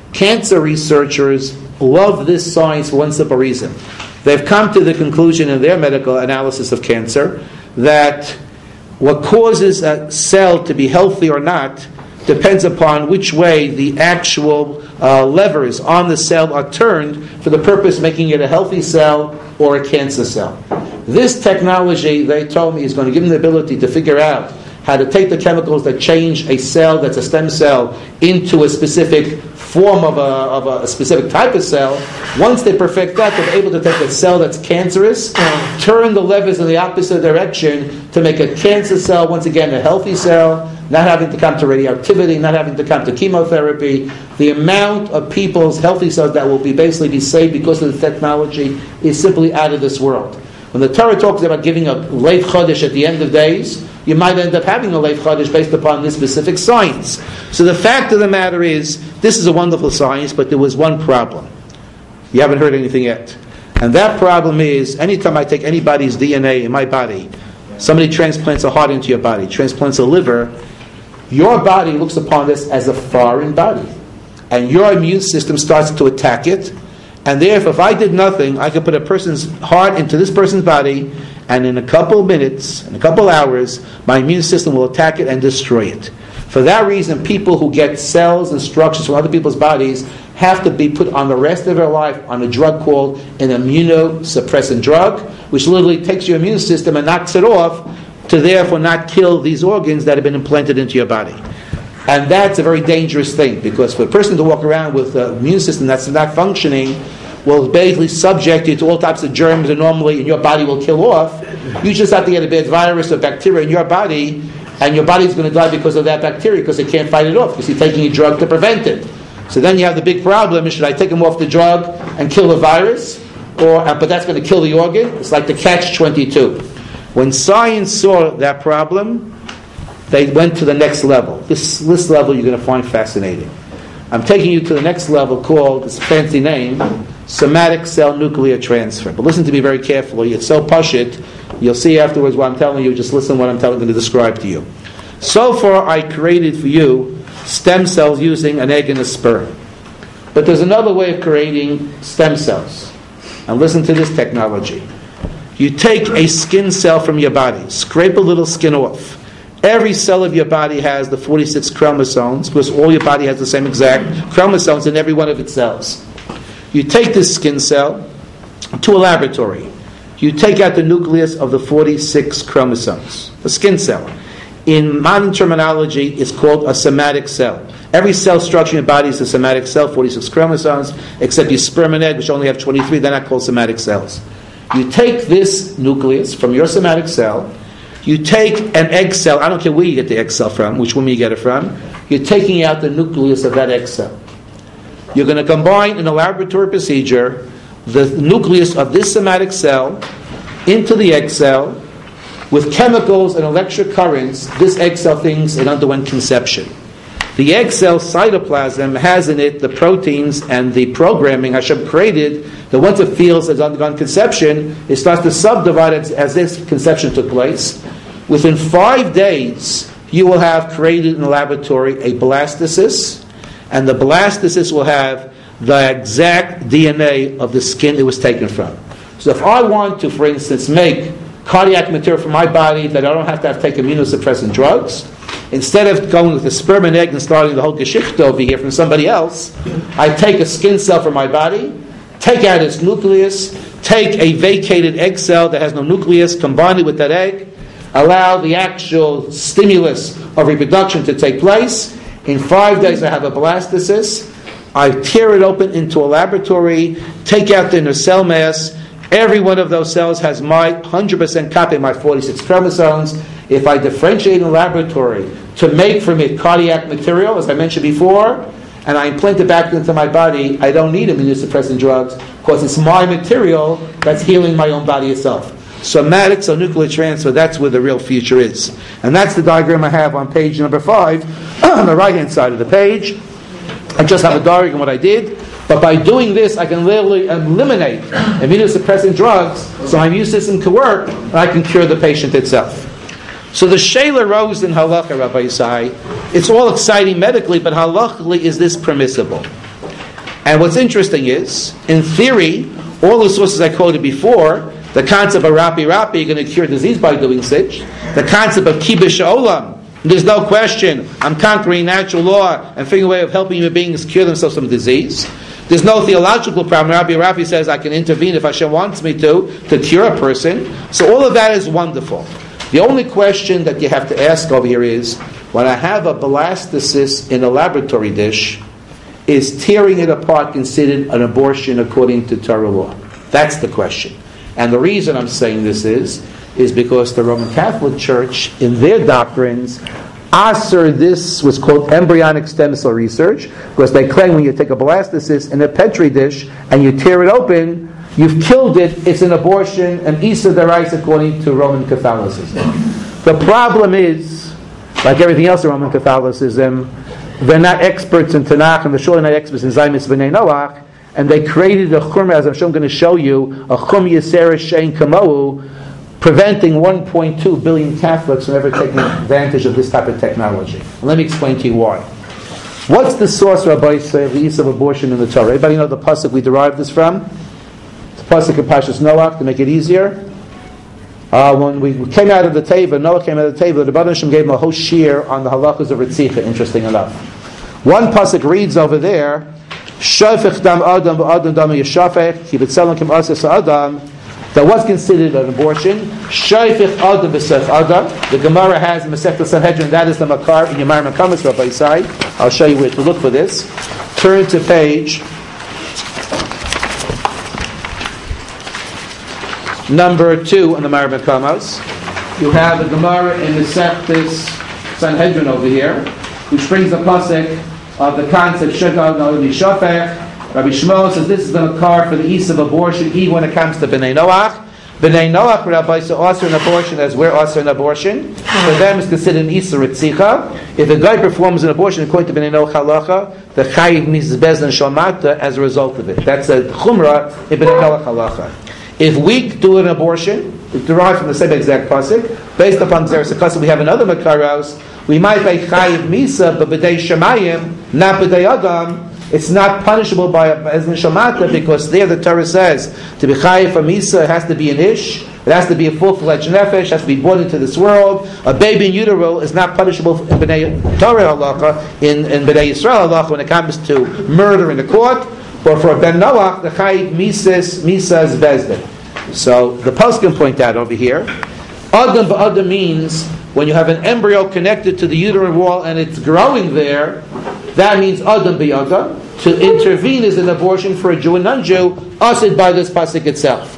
researchers love this science for one simple reason. They've come to the conclusion in their medical analysis of cancer that what causes a cell to be healthy or not depends upon which way the actual levers on the cell are turned for the purpose of making it a healthy cell or a cancer cell. This technology, they told me, is going to give them the ability to figure out how to take the chemicals that change a cell that's a stem cell into a specific form of a specific type of cell. Once they perfect that, they're able to take a cell that's cancerous, turn the levers in the opposite direction to make a cancer cell, once again, a healthy cell, not having to come to radioactivity, not having to come to chemotherapy. The amount of people's healthy cells that will basically be saved because of the technology is simply out of this world. When the Torah talks about giving a Leif Chodesh at the end of days, you might end up having a Leif Chodesh based upon this specific science. So the fact of the matter is, this is a wonderful science, but there was one problem. You haven't heard anything yet. And that problem is, anytime I take anybody's DNA in my body, somebody transplants a heart into your body, transplants a liver, your body looks upon this as a foreign body. And your immune system starts to attack it. And therefore, if I did nothing, I could put a person's heart into this person's body, and in a couple of minutes, in a couple of hours, my immune system will attack it and destroy it. For that reason, people who get cells and structures from other people's bodies have to be put on the rest of their life on a drug called an immunosuppressant drug, which literally takes your immune system and knocks it off to therefore not kill these organs that have been implanted into your body. And that's a very dangerous thing, because for a person to walk around with an immune system that's not functioning, will basically subject you to all types of germs that normally in your body will kill off. You just have to get a bad virus or bacteria in your body, and your body's going to die because of that bacteria because it can't fight it off because you're taking a drug to prevent it. So then you have the big problem: should I take them off the drug and kill the virus, but that's going to kill the organ? It's like the catch-22. When science saw that problem, they went to the next level. This level you're going to find fascinating. I'm taking you to the next level called, it's a fancy name, somatic cell nuclear transfer. But listen to me very carefully. It's so pashut. You'll see afterwards what I'm telling you. Just listen to what I'm going to describe to you. So far, I created for you stem cells using an egg and a sperm. But there's another way of creating stem cells. And listen to this technology. You take a skin cell from your body, scrape a little skin off. Every cell of your body has the 46 chromosomes because all your body has the same exact chromosomes in every one of its cells. You take this skin cell to a laboratory. You take out the nucleus of the 46 chromosomes, the skin cell. In modern terminology, it's called a somatic cell. Every cell structure in your body is a somatic cell, 46 chromosomes, except your sperm and egg, which only have 23, they're not called somatic cells. You take this nucleus from your somatic cell, you take an egg cell, I don't care where you get the egg cell from, which woman you get it from, you're taking out the nucleus of that egg cell. You're going to combine in a laboratory procedure the nucleus of this somatic cell into the egg cell with chemicals and electric currents. This egg cell thinks it underwent conception. The egg cell cytoplasm has in it the proteins and the programming Hashem created that once it feels it's undergone conception, it starts to subdivide as this conception took place. Within 5 days, you will have created in the laboratory a blastocyst, and the blastocyst will have the exact DNA of the skin it was taken from. So if I want to, for instance, make cardiac material for my body that I don't have to take immunosuppressant drugs, instead of going with the sperm and egg and starting the whole geschichte over here from somebody else, I take a skin cell from my body, take out its nucleus, take a vacated egg cell that has no nucleus, combine it with that egg, allow the actual stimulus of reproduction to take place. In 5 days I have a blastocyst. I tear it open into a laboratory, take out the inner cell mass. Every one of those cells has my 100% copy of my 46 chromosomes. If I differentiate in a laboratory to make from it cardiac material, as I mentioned before, and I implant it back into my body, I don't need immunosuppressant drugs because it's my material that's healing my own body itself. Somatic cell nuclear transfer, that's where the real future is. And that's the diagram I have on page number 5, on the right-hand side of the page. I just have a diagram of what I did. But by doing this, I can literally eliminate immunosuppressant drugs, so my immune system can work, and I can cure the patient itself. So the Shaila rose in Halakha, Rabbi Yisai. It's all exciting medically, but halakhically, is this permissible? And what's interesting is, in theory, all the sources I quoted before, the concept of Rapi, you're going to cure disease by doing such, the concept of Kibush Olam, there's no question, I'm conquering natural law and figuring a way of helping human beings cure themselves from disease. There's no theological problem. Rapi says I can intervene if Hashem wants me to cure a person. So all of that is wonderful. The only question that you have to ask over here is, when I have a blastocyst in a laboratory dish, is tearing it apart considered an abortion according to Torah law? That's the question. And the reason I'm saying this is because the Roman Catholic Church, in their doctrines, this was called embryonic stem cell research, because they claim when you take a blastocyst in a petri dish and you tear it open, you've killed it, it's an abortion, and Issa Derais according to Roman Catholicism. The problem is, like everything else in Roman Catholicism, they're not experts in Tanakh, and they're surely not experts in Zaymis B'nai Noach, and they created a chum, as I'm sure I'm going to show you, a chum Yisera Shein Kamohu, preventing 1.2 billion Catholics from ever taking advantage of this type of technology. And let me explain to you why. What's the source, Rabbi, of the use of abortion in the Torah? Everybody know the pasuk we derived this from? It's a pasuk in Parshas Noach to make it easier. When we came out of the Teva, Noah came out of the Teva, the Baruch Hashem gave him a whole shir on the halachas of Ritzicha, interesting enough. One pasuk reads over there, Shofech dam adam v'adam dam yeshafech, ki b'tzelem kim asas adam, that was considered an abortion. Shayfich Adam b'sef Adam. The Gemara has in Masechta Sanhedrin, that is the Makar in Yemar Makamas Rabbi Yisai. I'll show you where to look for this. Turn to page number 2 on the Mareh Mekomos. You have a Gemara in the Seftis Sanhedrin over here, which brings the pasuk of the concept Shekar Na'udi Shafech. Rabbi Shmuel says this is going to occur for the ease of abortion, even when it comes to B'nai Noach. B'nai Noach, Rabbi, so also an abortion as we're also an abortion. For them is considered an Isur Ritzicha. If a guy performs an abortion according to B'nai Noach halacha, the Chayiv means Bezdin Shalmata as a result of it. That's a Chumrah in B'nai Noach halacha. If we do an abortion, it derives from the same exact pasuk, based upon Gzeres HaKasam, we have another Makaros, we might pay Chayiv Misa, but B'dei Shemayim, not B'dei Adam, it's not punishable by Bezdin Shalmata, because there the Torah says, to be Chayiv for Misa, it has to be an Ish, it has to be a full-fledged nefesh, has to be born into this world. A baby in utero is not punishable in B'nai Torah halacha, in B'nai Yisrael halacha, when it comes to murder in the court. But for Ben Noach, the Chayiv Misas Bezdin. So the poskim point out over here, Adam ba'Adam means when you have an embryo connected to the uterine wall and it's growing there, that means Adam ba'Adam. To intervene is an abortion for a Jew and non-Jew, asid by this pasuk itself.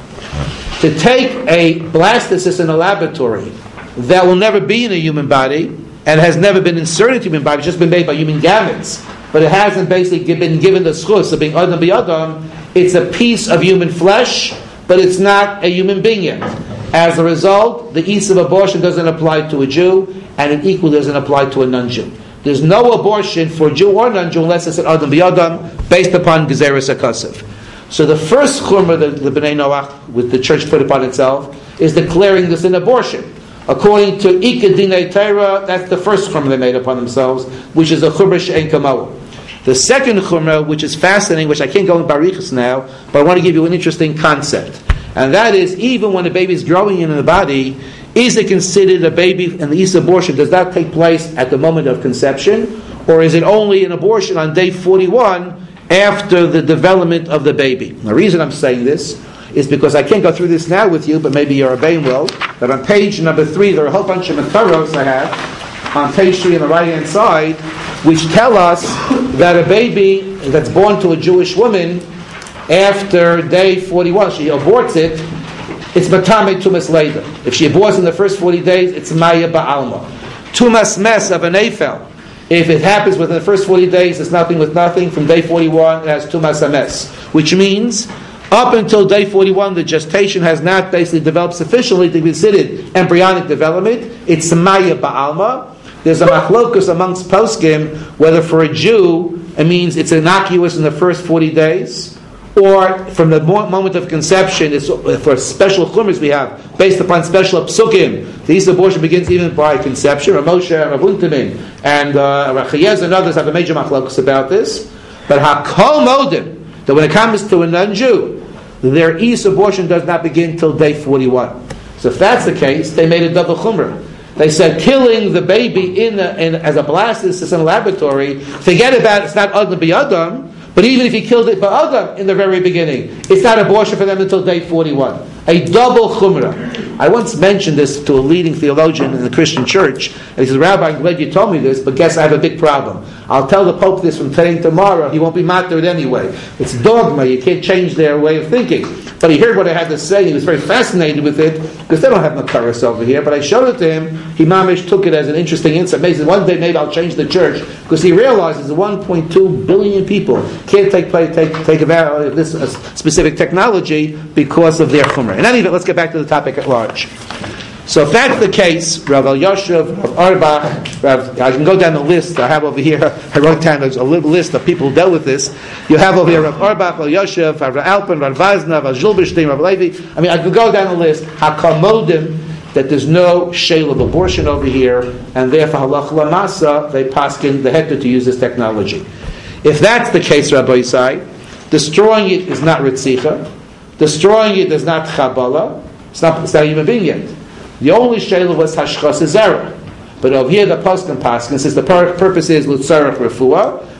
To take a blastocyst in a laboratory that will never be in a human body and has never been inserted into a human body, it's just been made by human gametes, but it hasn't basically been given the schus of being Adam b'Adam, it's a piece of human flesh, but it's not a human being yet. As a result, the ease of abortion doesn't apply to a Jew, and it equally doesn't apply to a non-Jew. There's no abortion for Jew or non-Jew unless it's an Adam b'Adam based upon Gezeres HaKasef. So the first chumrah that the B'nai Noach, with the church put upon itself, is declaring this an abortion. According to Ika Dinei Torah, that's the first chumrah they made upon themselves, which is a chumrah she'en kamoah. The second chumrah, which is fascinating, which I can't go in barichas now, but I want to give you an interesting concept. And that is, even when a baby is growing in the body, is it considered a baby, and the East abortion, does that take place at the moment of conception? Or is it only an abortion on day 41 after the development of the baby? The reason I'm saying this is because I can't go through this now with you, but maybe your Rebbein will, that on page number 3, there are a whole bunch of makaros I have, on page 3 on the right-hand side, which tell us that a baby that's born to a Jewish woman after day 41, she aborts it, it's matame tumas later. If she aborts in the first 40 days, it's maya ba'alma. Tumas mes of an afel. If it happens within the first 40 days, it's nothing with nothing. From day 41, it has tumas ames, which means up until day 41, the gestation has not basically developed sufficiently to be considered embryonic development. It's maya ba'alma. There's a machlokus amongst poskim whether for a Jew it means it's innocuous in the first 40 days, or from the moment of conception, it's for special chumras we have based upon special psukim. The East abortion begins even by conception. Ramoshe, Rav Untamin, and Rachayez and others have a major machlokus about this. But hakol modim, that when it comes to a non-Jew, their East abortion does not begin till day 41. So if that's the case, they made a double chumrah. They said killing the baby as a blastocyst in a laboratory, forget about it, it's not Adam b'Adam, but even if he killed it b'Adam in the very beginning, it's not abortion for them until day 41. A double chumrah. I once mentioned this to a leading theologian in the Christian church, and he says, Rabbi, I'm glad you told me this, but guess I have a big problem. I'll tell the Pope this from today and tomorrow, he won't be martyred anyway. It's dogma, you can't change their way of thinking. But he heard what I had to say, he was very fascinated with it, because they don't have Makaris over here, but I showed it to him, he mamish took it as an interesting insight. Amazing. One day maybe I'll change the church, because he realizes 1.2 billion people can't take advantage of this specific technology because of their chumrah. In any event, let's get back to the topic at large. So if that's the case, Rav Elyashiv, Rav Auerbach, I can go down the list I have over here. I wrote down a little list of people who dealt with this. You have over here Rav Auerbach, Rav Elyashiv, Rav Alpin, Rav Vazna, Rav Zilberstein, Rav Levi. I mean, I could go down the list. Hakamodim, that there's no shale of abortion over here, and therefore halach lamasa, they paskin the heter to use this technology. If that's the case, Rabbi Yisai, destroying it is not ritzicha, destroying it is not chabala, it's not even being yet. The only shayla was hashchas zera. But over here the poskim paskin says the purpose is lutzarach refuah.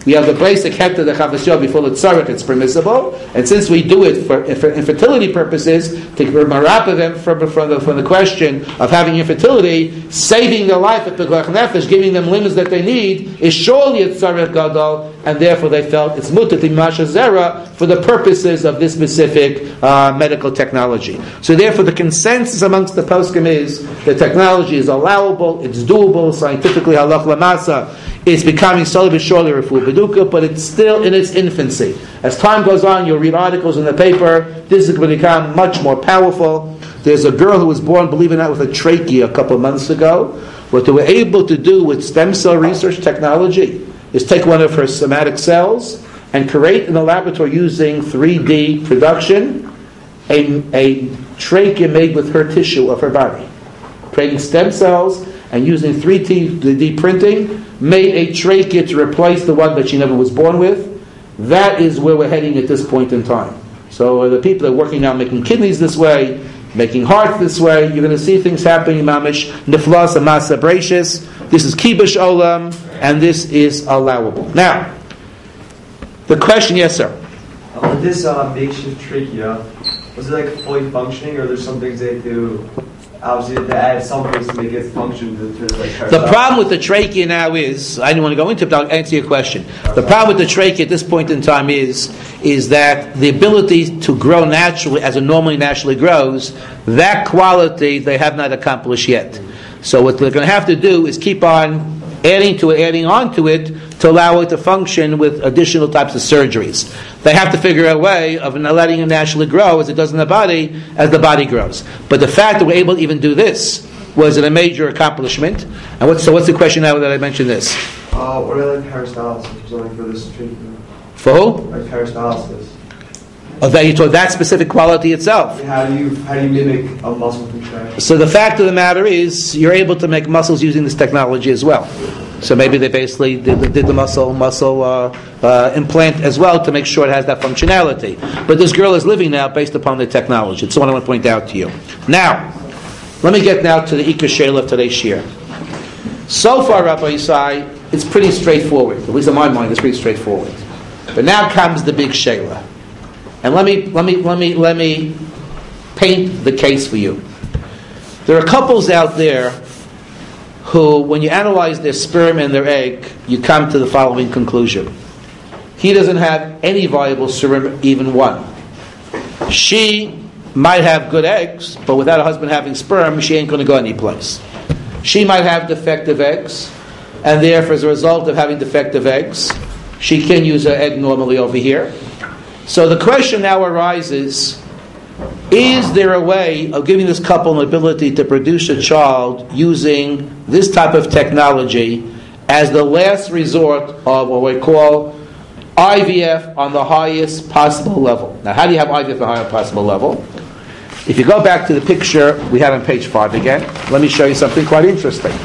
We have the basic hektar the chavasyo before the tzarech, it's permissible, and since we do it for infertility purposes, to marapa them from the question of having infertility, saving their life at pekuach nefesh, giving them limits that they need, is surely a tzarech gadol, and therefore they felt it's mutar to masha zera for the purposes of this specific medical technology. So therefore the consensus amongst the poskim is the technology is allowable, it's doable, scientifically halach lamasa, it's becoming slowly but surely refuah beduka, but it's still in its infancy. As time goes on, you'll read articles in the paper, this is going to become much more powerful. There's a girl who was born, believe it or not, with a trachea a couple of months ago. What they were able to do with stem cell research technology is take one of her somatic cells and create in the laboratory using 3D production a trachea made with her tissue of her body. Creating stem cells and using 3D printing made a trachea to replace the one that she never was born with. That is where we're heading at this point in time. So the people that are working now making kidneys this way, making hearts this way, you're going to see things happening, mamish, niflas, amasa, bracious. This is kibush olam, and this is allowable. Now, the question, yes sir? With this makeshift trachea, was it like fully functioning, or there's some things they do? Obviously, they add some things to make it function. The problem with the trachea now is, I didn't want to go into it, but I'll answer your question. The problem with the trachea at this point in time is that the ability to grow naturally, as it normally naturally grows, that quality they have not accomplished yet. So what they're going to have to do is keep on adding on to it to allow it to function with additional types of surgeries. They have to figure out a way of not letting it naturally grow as it does in the body, as the body grows. But the fact that we're able to even do this was a major accomplishment. And what's the question now that I mentioned this? What are like peristalsis for this treatment? For who? Like peristalsis. Oh, that you talk that specific quality itself. How do you mimic a muscle contraction? So the fact of the matter is, you're able to make muscles using this technology as well. So maybe they basically did the muscle implant as well to make sure it has that functionality. But this girl is living now based upon the technology. It's what I want to point out to you. Now, let me get now to the Ikar Sheila of today's shir. So far, Rabbi Yisai, it's pretty straightforward. At least in my mind, it's pretty straightforward. But now comes the big Sheila. And let me paint the case for you. There are couples out there who, when you analyze their sperm and their egg, you come to the following conclusion. He doesn't have any viable sperm, even one. She might have good eggs, but without a husband having sperm, she ain't going to go anyplace. She might have defective eggs, and therefore, as a result of having defective eggs, she can use her egg normally over here. So the question now arises, is there a way of giving this couple an ability to produce a child using this type of technology as the last resort of what we call IVF on the highest possible level? Now, how do you have IVF at the highest possible level? If you go back to the picture we have on page 5 again, let me show you something quite interesting.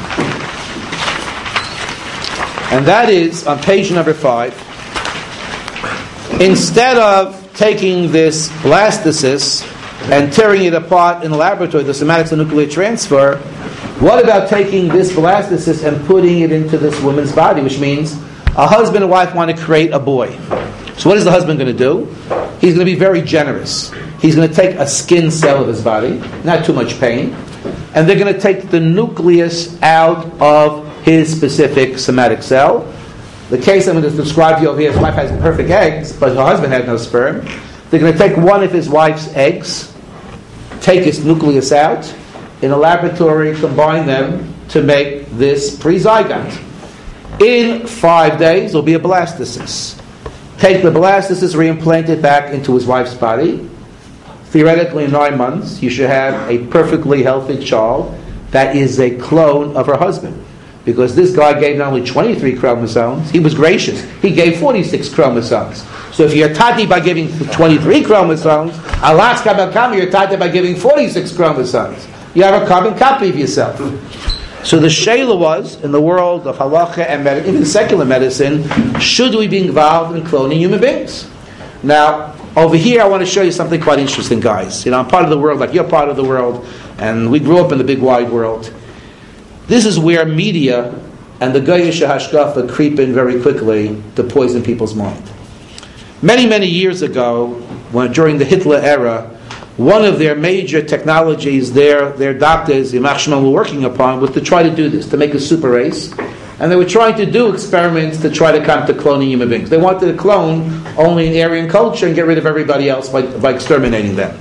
And that is, on page number 5, instead of taking this blastocyst and tearing it apart in the laboratory, the somatics and nuclear transfer, what about taking this blastocyst and putting it into this woman's body, which means a husband and wife want to create a boy. So what is the husband going to do? He's going to be very generous. He's going to take a skin cell of his body, not too much pain, and they're going to take the nucleus out of his specific somatic cell. The case I'm going to describe to you over here, his wife has perfect eggs, but her husband had no sperm. They're going to take one of his wife's eggs, take his nucleus out, in a laboratory, combine them to make this pre-zygote. In 5 days, there'll be a blastocyst. Take the blastocyst, reimplant it back into his wife's body. Theoretically, in 9 months, you should have a perfectly healthy child that is a clone of her husband. Because this guy gave not only 23 chromosomes, he was gracious. He gave 46 chromosomes. So if you're tati by giving 23 chromosomes, Allah's kabel kami, you're tati by giving 46 chromosomes. You have a carbon copy of yourself. So the shayla was, in the world of halacha and even secular medicine, should we be involved in cloning human beings? Now, over here I want to show you something quite interesting, guys. You know, I'm part of the world like you're part of the world, and we grew up in the big wide world. This is where media and the Goyish Hashkafa creep in very quickly to poison people's mind. Many, many years ago, during the Hitler era, one of their major technologies their doctors, Yimach Shemam, were working upon was to try to do this, to make a super race. And they were trying to do experiments to try to come to cloning human beings. They wanted to clone only in Aryan culture and get rid of everybody else by exterminating them.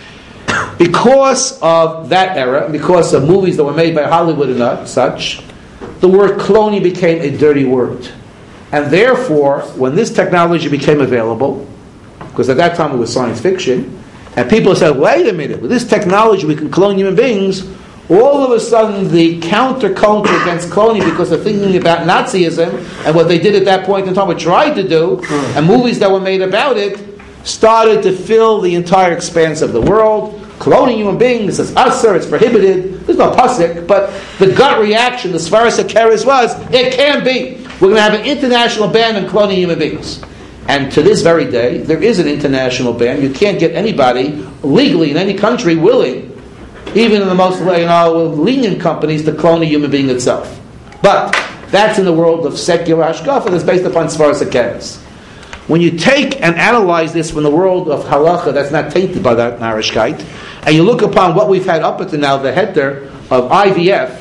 Because of that era, because of movies that were made by Hollywood and such, the word cloning became a dirty word. And therefore, when this technology became available, because at that time it was science fiction, and people said, wait a minute, with this technology we can clone human beings, all of a sudden the counterculture against cloning, because of thinking about Nazism and what they did at that point in time, or tried to do, and movies that were made about it, started to fill the entire expanse of the world. Cloning human beings is asur, it's prohibited. There's no pasuk, but the gut reaction, the Svaras Hakeres was, it can be. We're going to have an international ban on cloning human beings. And to this very day, there is an international ban. You can't get anybody legally in any country willing, even in the most lenient companies, to clone a human being itself. But that's in the world of secular hashkafa that's based upon Svaras Hakeres. When you take and analyze this from the world of halacha that's not tainted by that narishkeit, and you look upon what we've had up until now, the heter of IVF,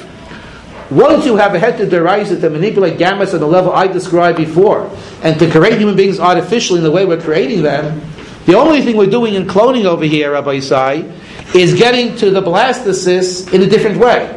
once you have a heter deraisa to manipulate gametes on the level I described before, and to create human beings artificially in the way we're creating them, the only thing we're doing in cloning over here, Rabbi Yisai, is getting to the blastocyst in a different way.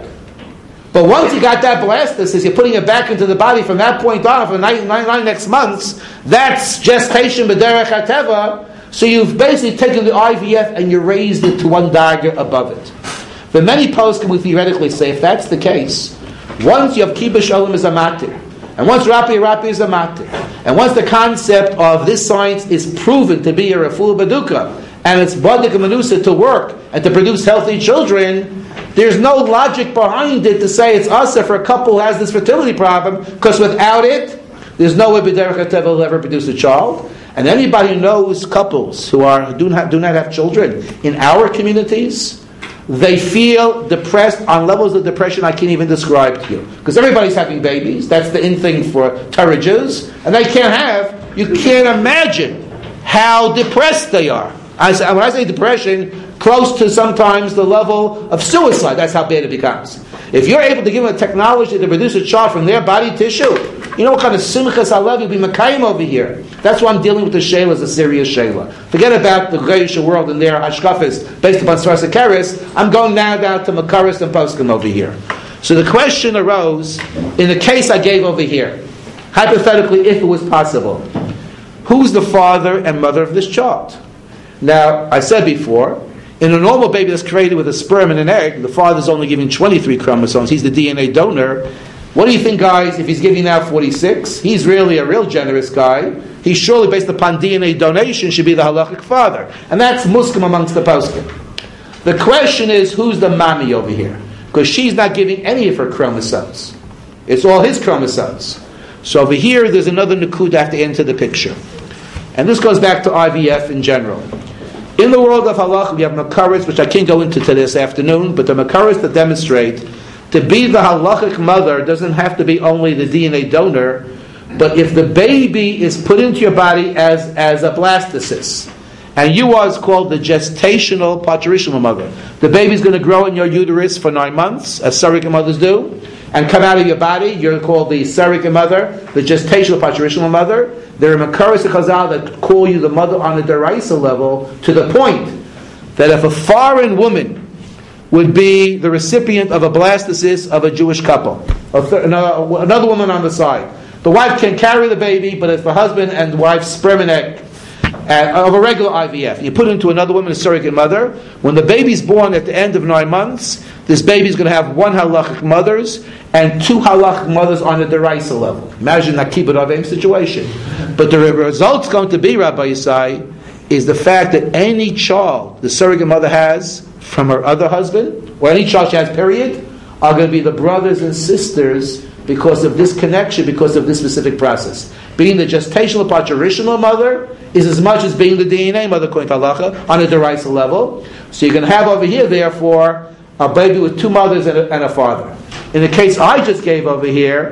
But once you got that blastocyst, you're putting it back into the body from that point on, for the 9 next months, that's gestation b'derech hateva. So you've basically taken the IVF and you raised it to one dagger above it. But many poskim would theoretically say, if that's the case, once you have kibush olam is a matir, and once rapi is a matir, and once the concept of this science is proven to be a refuah baduka, and it's badik and manusa to work and to produce healthy children, there's no logic behind it to say it's asa for a couple who has this fertility problem, because without it, there's no way b'derech hateva will ever produce a child. And anybody who knows couples who do not have children in our communities, they feel depressed on levels of depression I can't even describe to you. Because everybody's having babies. That's the in thing for Torah Jews. And they can't have. You can't imagine how depressed they are. When I say depression, close to sometimes the level of suicide. That's how bad it becomes. If you're able to give them a technology to produce a child from their body tissue, you know what kind of simchas alev you'll be makayim over here. That's why I'm dealing with the shayla as a serious shayla. Forget about the Goyish world and their hashkafas based upon Svaras Hakeres. I'm going now down to Makaris and Poskim over here. So the question arose in the case I gave over here. Hypothetically, if it was possible, who's the father and mother of this child? Now, I said before, in a normal baby that's created with a sperm and an egg, the father's only giving 23 chromosomes. He's the DNA donor. What do you think, guys, if he's giving now 46? He's really a real generous guy. He surely, based upon DNA donation, should be the halachic father. And that's muskim amongst the poskim. The question is, who's the mommy over here? Because she's not giving any of her chromosomes. It's all his chromosomes. So over here, there's another nakuda I have to enter the picture. And this goes back to IVF in general. In the world of halach, we have makaris, which I can't go into this afternoon, but the makaris that demonstrate to be the halachic mother doesn't have to be only the DNA donor, but if the baby is put into your body as a blastocyst, and you are called the gestational patritional mother, the baby's going to grow in your uterus for 9 months, as surrogate mothers do, and come out of your body. You're called the surrogate mother, the gestational patritional mother. There are makaris chazal that call you the mother on a deraisa level, to the point that if a foreign woman would be the recipient of a blastocyst of a Jewish couple, another woman on the side, the wife can carry the baby, but if the husband and the wife's sperm and egg of a regular IVF, you put it into another woman, a surrogate mother, when the baby's born at the end of 9 months, this baby's going to have 1 halachic mothers and 2 halachic mothers on a deraisa level. Imagine that kibbut avim situation. But the result's going to be, Rabbi Yisai, is the fact that any child the surrogate mother has from her other husband, or any child she has, period, are going to be the brothers and sisters because of this connection, because of this specific process. Being the gestational patritional mother is as much as being the DNA mother, according to halacha, on a deraisa level. So you're going to have over here, therefore, a baby with 2 mothers and a father. In the case I just gave over here,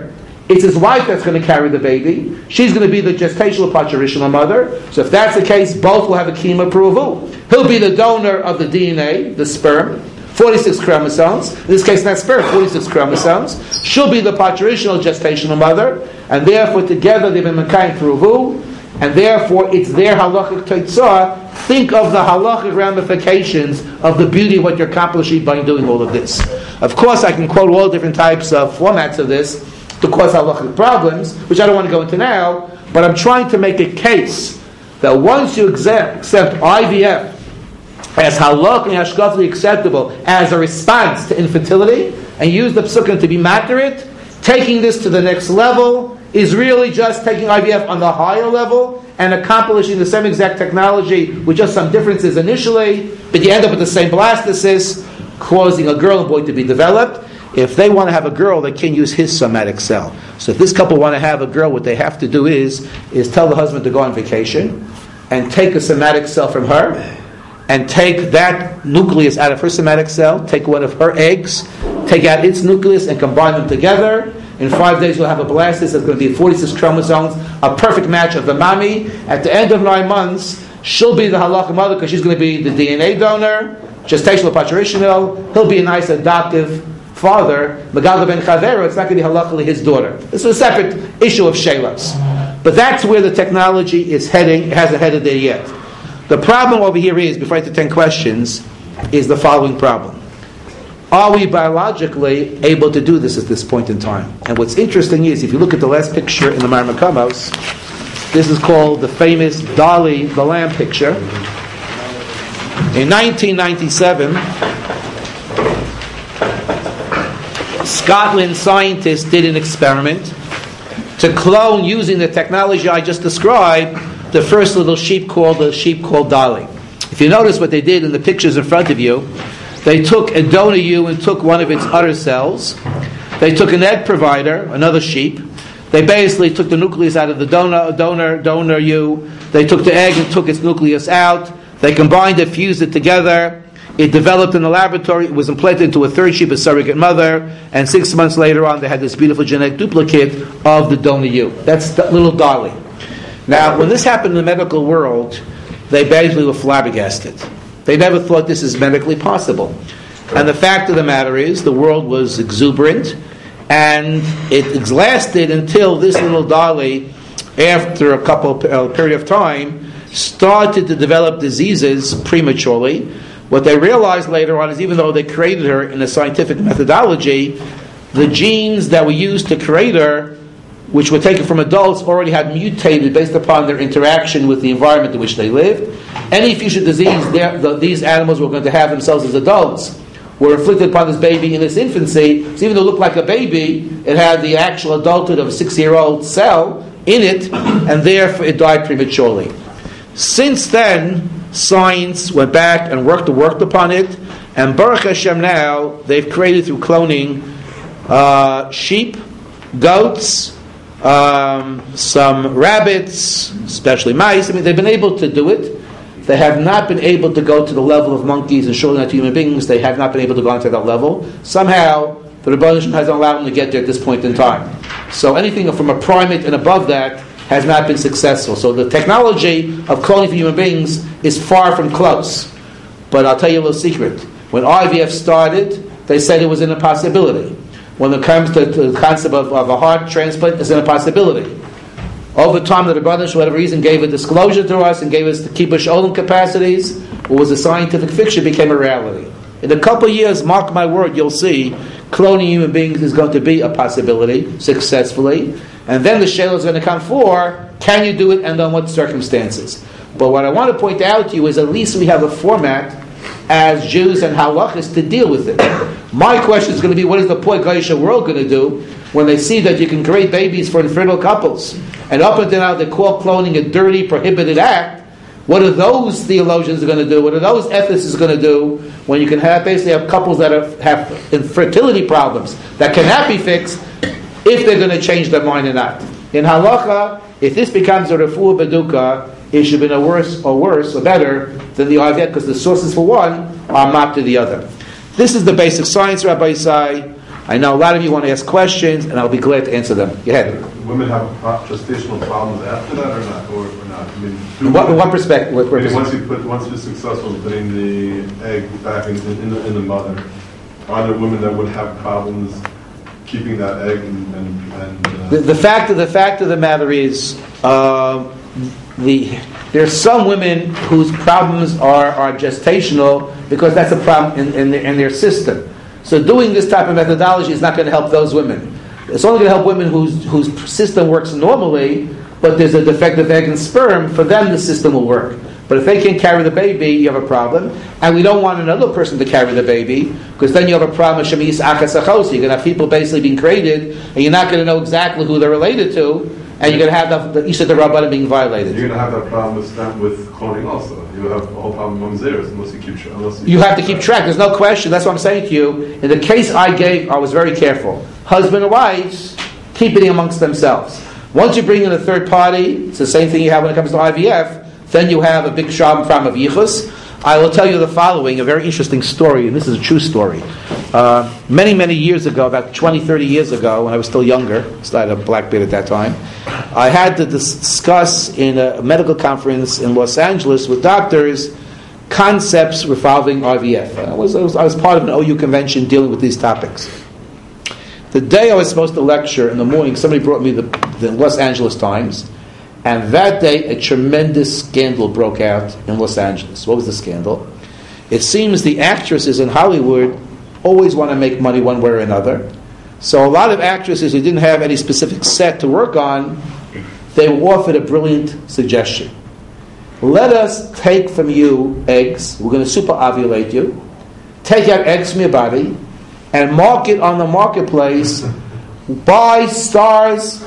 It's his wife that's going to carry the baby. She's going to be the gestational parturitional mother. So if that's the case, both will have a kiyum approval. He'll be the donor of the DNA, the sperm, 46 chromosomes. In this case, not sperm, 46 chromosomes. She'll be the parturitional gestational mother, and therefore together they've been mekayim approval, and therefore it's their halachic teitzah. Think of the halachic ramifications of the beauty of what you're accomplishing by doing all of this. Of course, I can quote all different types of formats of this to cause halachic problems, which I don't want to go into now, but I'm trying to make a case that once you accept IVF as halach and hashkafically acceptable as a response to infertility, and use the psukim to be matter, taking this to the next level is really just taking IVF on the higher level and accomplishing the same exact technology with just some differences initially, but you end up with the same blastocyst, causing a girl and boy to be developed. If they want to have a girl, they can use his somatic cell. So if this couple want to have a girl, what they have to do is tell the husband to go on vacation and take a somatic cell from her and take that nucleus out of her somatic cell, take one of her eggs, take out its nucleus and combine them together. In 5 days you'll have a blastocyst that's going to be 46 chromosomes, a perfect match of the mami. At the end of 9 months, she'll be the halacha mother because she's going to be the DNA donor, gestational parturitional. He'll be a nice adoptive father, Megal ben Chavero. It's not going to be halachically his daughter. This is a separate issue of shelas. But that's where the technology is heading. It hasn't headed there yet. The problem over here is, before I get to 10 questions, is the following problem. Are we biologically able to do this at this point in time? And what's interesting is, if you look at the last picture in the Mar Makamos, this is called the famous Dolly the Lamb picture. In 1997, Scotland scientists did an experiment to clone, using the technology I just described, the first little sheep called Dolly. If you notice what they did in the pictures in front of you, they took a donor ewe and took one of its udder cells. They took an egg provider, another sheep. They basically took the nucleus out of the donor ewe. They took the egg and took its nucleus out. They combined it, fused it together. It developed in the laboratory. It was implanted into a third sheep, a surrogate mother, and 6 months later on, they had this beautiful genetic duplicate of the donor ewe. That's the little Dolly. Now, when this happened in the medical world, they basically were flabbergasted. They never thought this is medically possible. And the fact of the matter is, the world was exuberant, and it lasted until this little Dolly, after a period of time, started to develop diseases prematurely. What they realized later on is, even though they created her in a scientific methodology, the genes that were used to create her, which were taken from adults, already had mutated based upon their interaction with the environment in which they lived. Any future disease these animals were going to have themselves as adults were inflicted upon this baby in its infancy. So even though it looked like a baby, it had the actual adulthood of a 6-year-old cell in it, and therefore it died prematurely. Since then, science went back and worked upon it, and Baruch Hashem now, they've created through cloning sheep, goats, some rabbits, especially mice. I mean, they've been able to do it. They have not been able to go to the level of monkeys and showing that to human beings. They have not been able to go on to that level. Somehow, the Rebbeinu Shalom hasn't allowed them to get there at this point in time. So anything from a primate and above that has not been successful. So the technology of cloning for human beings is far from close. But I'll tell you a little secret. When IVF started, they said it was an impossibility. When it comes to the concept of a heart transplant, it's an impossibility. Over time, the Rebbeinu, for whatever reason, gave a disclosure to us and gave us the kibush olam capacities. What was a scientific fiction became a reality. In a couple of years, mark my word, you'll see cloning human beings is going to be a possibility successfully. And then the shayla is going to come for, can you do it and on what circumstances? But what I want to point out to you is at least we have a format as Jews and halachas to deal with it. My question is going to be, what is the poor Gaisha world going to do when they see that you can create babies for infertile couples? And up until now they call cloning a dirty, prohibited act. What are those theologians going to do? What are those ethicists going to do when you can basically have couples that have infertility problems that cannot be fixed if they're going to change their mind or not? In halacha, if this becomes a refuah beduka, it should be no worse or better than the IVF, because the sources for one are mapped to the other. This is the basic science, Rabbi Isai. I know a lot of you want to ask questions, and I'll be glad to answer them. Go ahead. Women have gestational problems after that, or not? Or not? I mean, What perspective? once you're successful in putting the egg back in the mother, are there women that would have problems keeping that egg The fact of the matter is, there's some women whose problems are gestational because that's a problem in their system. So doing this type of methodology is not going to help those women. It's only going to help women whose system works normally, but there's a defective egg and sperm. For them, the system will work. But if they can't carry the baby, you have a problem. And we don't want another person to carry the baby, because then you have a problem with Shemis Achas Achos. You're going to have people basically being created, and you're not going to know exactly who they're related to, and you're going to have the Isha Rabbanan being violated. You're going to have that problem with cloning also. You have a whole problem with Mamzeres unless you keep track. You have to keep track. There's no question. That's what I'm saying to you. In the case I gave, I was very careful. Husband and wives, keep it amongst themselves. Once you bring in a third party, it's the same thing you have when it comes to IVF, then you have a big problem of yichus. I will tell you the following, a very interesting story, and this is a true story. Many, many years ago, about 20, 30 years ago, when I was still younger, still had a black beard at that time, I had to discuss in a medical conference in Los Angeles with doctors concepts revolving IVF. I was part of an OU convention dealing with these topics. The day I was supposed to lecture in the morning, somebody brought me the Los Angeles Times, and that day a tremendous scandal broke out in Los Angeles. What was the scandal? It seems the actresses in Hollywood always want to make money one way or another. So a lot of actresses who didn't have any specific set to work on, they were offered a brilliant suggestion. Let us take from you eggs, we're going to super ovulate you, take out eggs from your body, and market on the marketplace, buy stars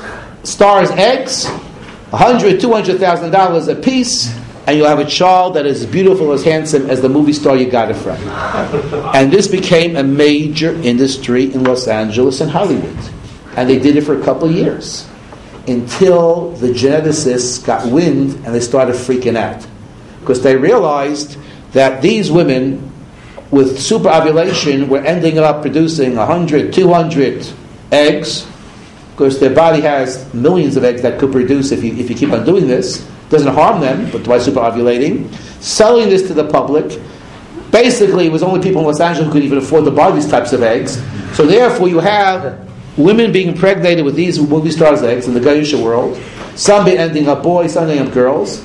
eggs, $100,000, $200,000 a piece, and you'll have a child that is as beautiful, as handsome as the movie star you got it from. And this became a major industry in Los Angeles and Hollywood. And they did it for a couple of years, until the geneticists got wind and they started freaking out. Because they realized that these women with superovulation were ending up producing 100, 200 eggs, because their body has millions of eggs that could produce if you keep on doing this. It doesn't harm them, but by superovulating, selling this to the public. Basically, it was only people in Los Angeles who could even afford to buy these types of eggs. So therefore, you have women being impregnated with these movie stars' eggs in the Goyish world. Some ending up boys, some ending up girls.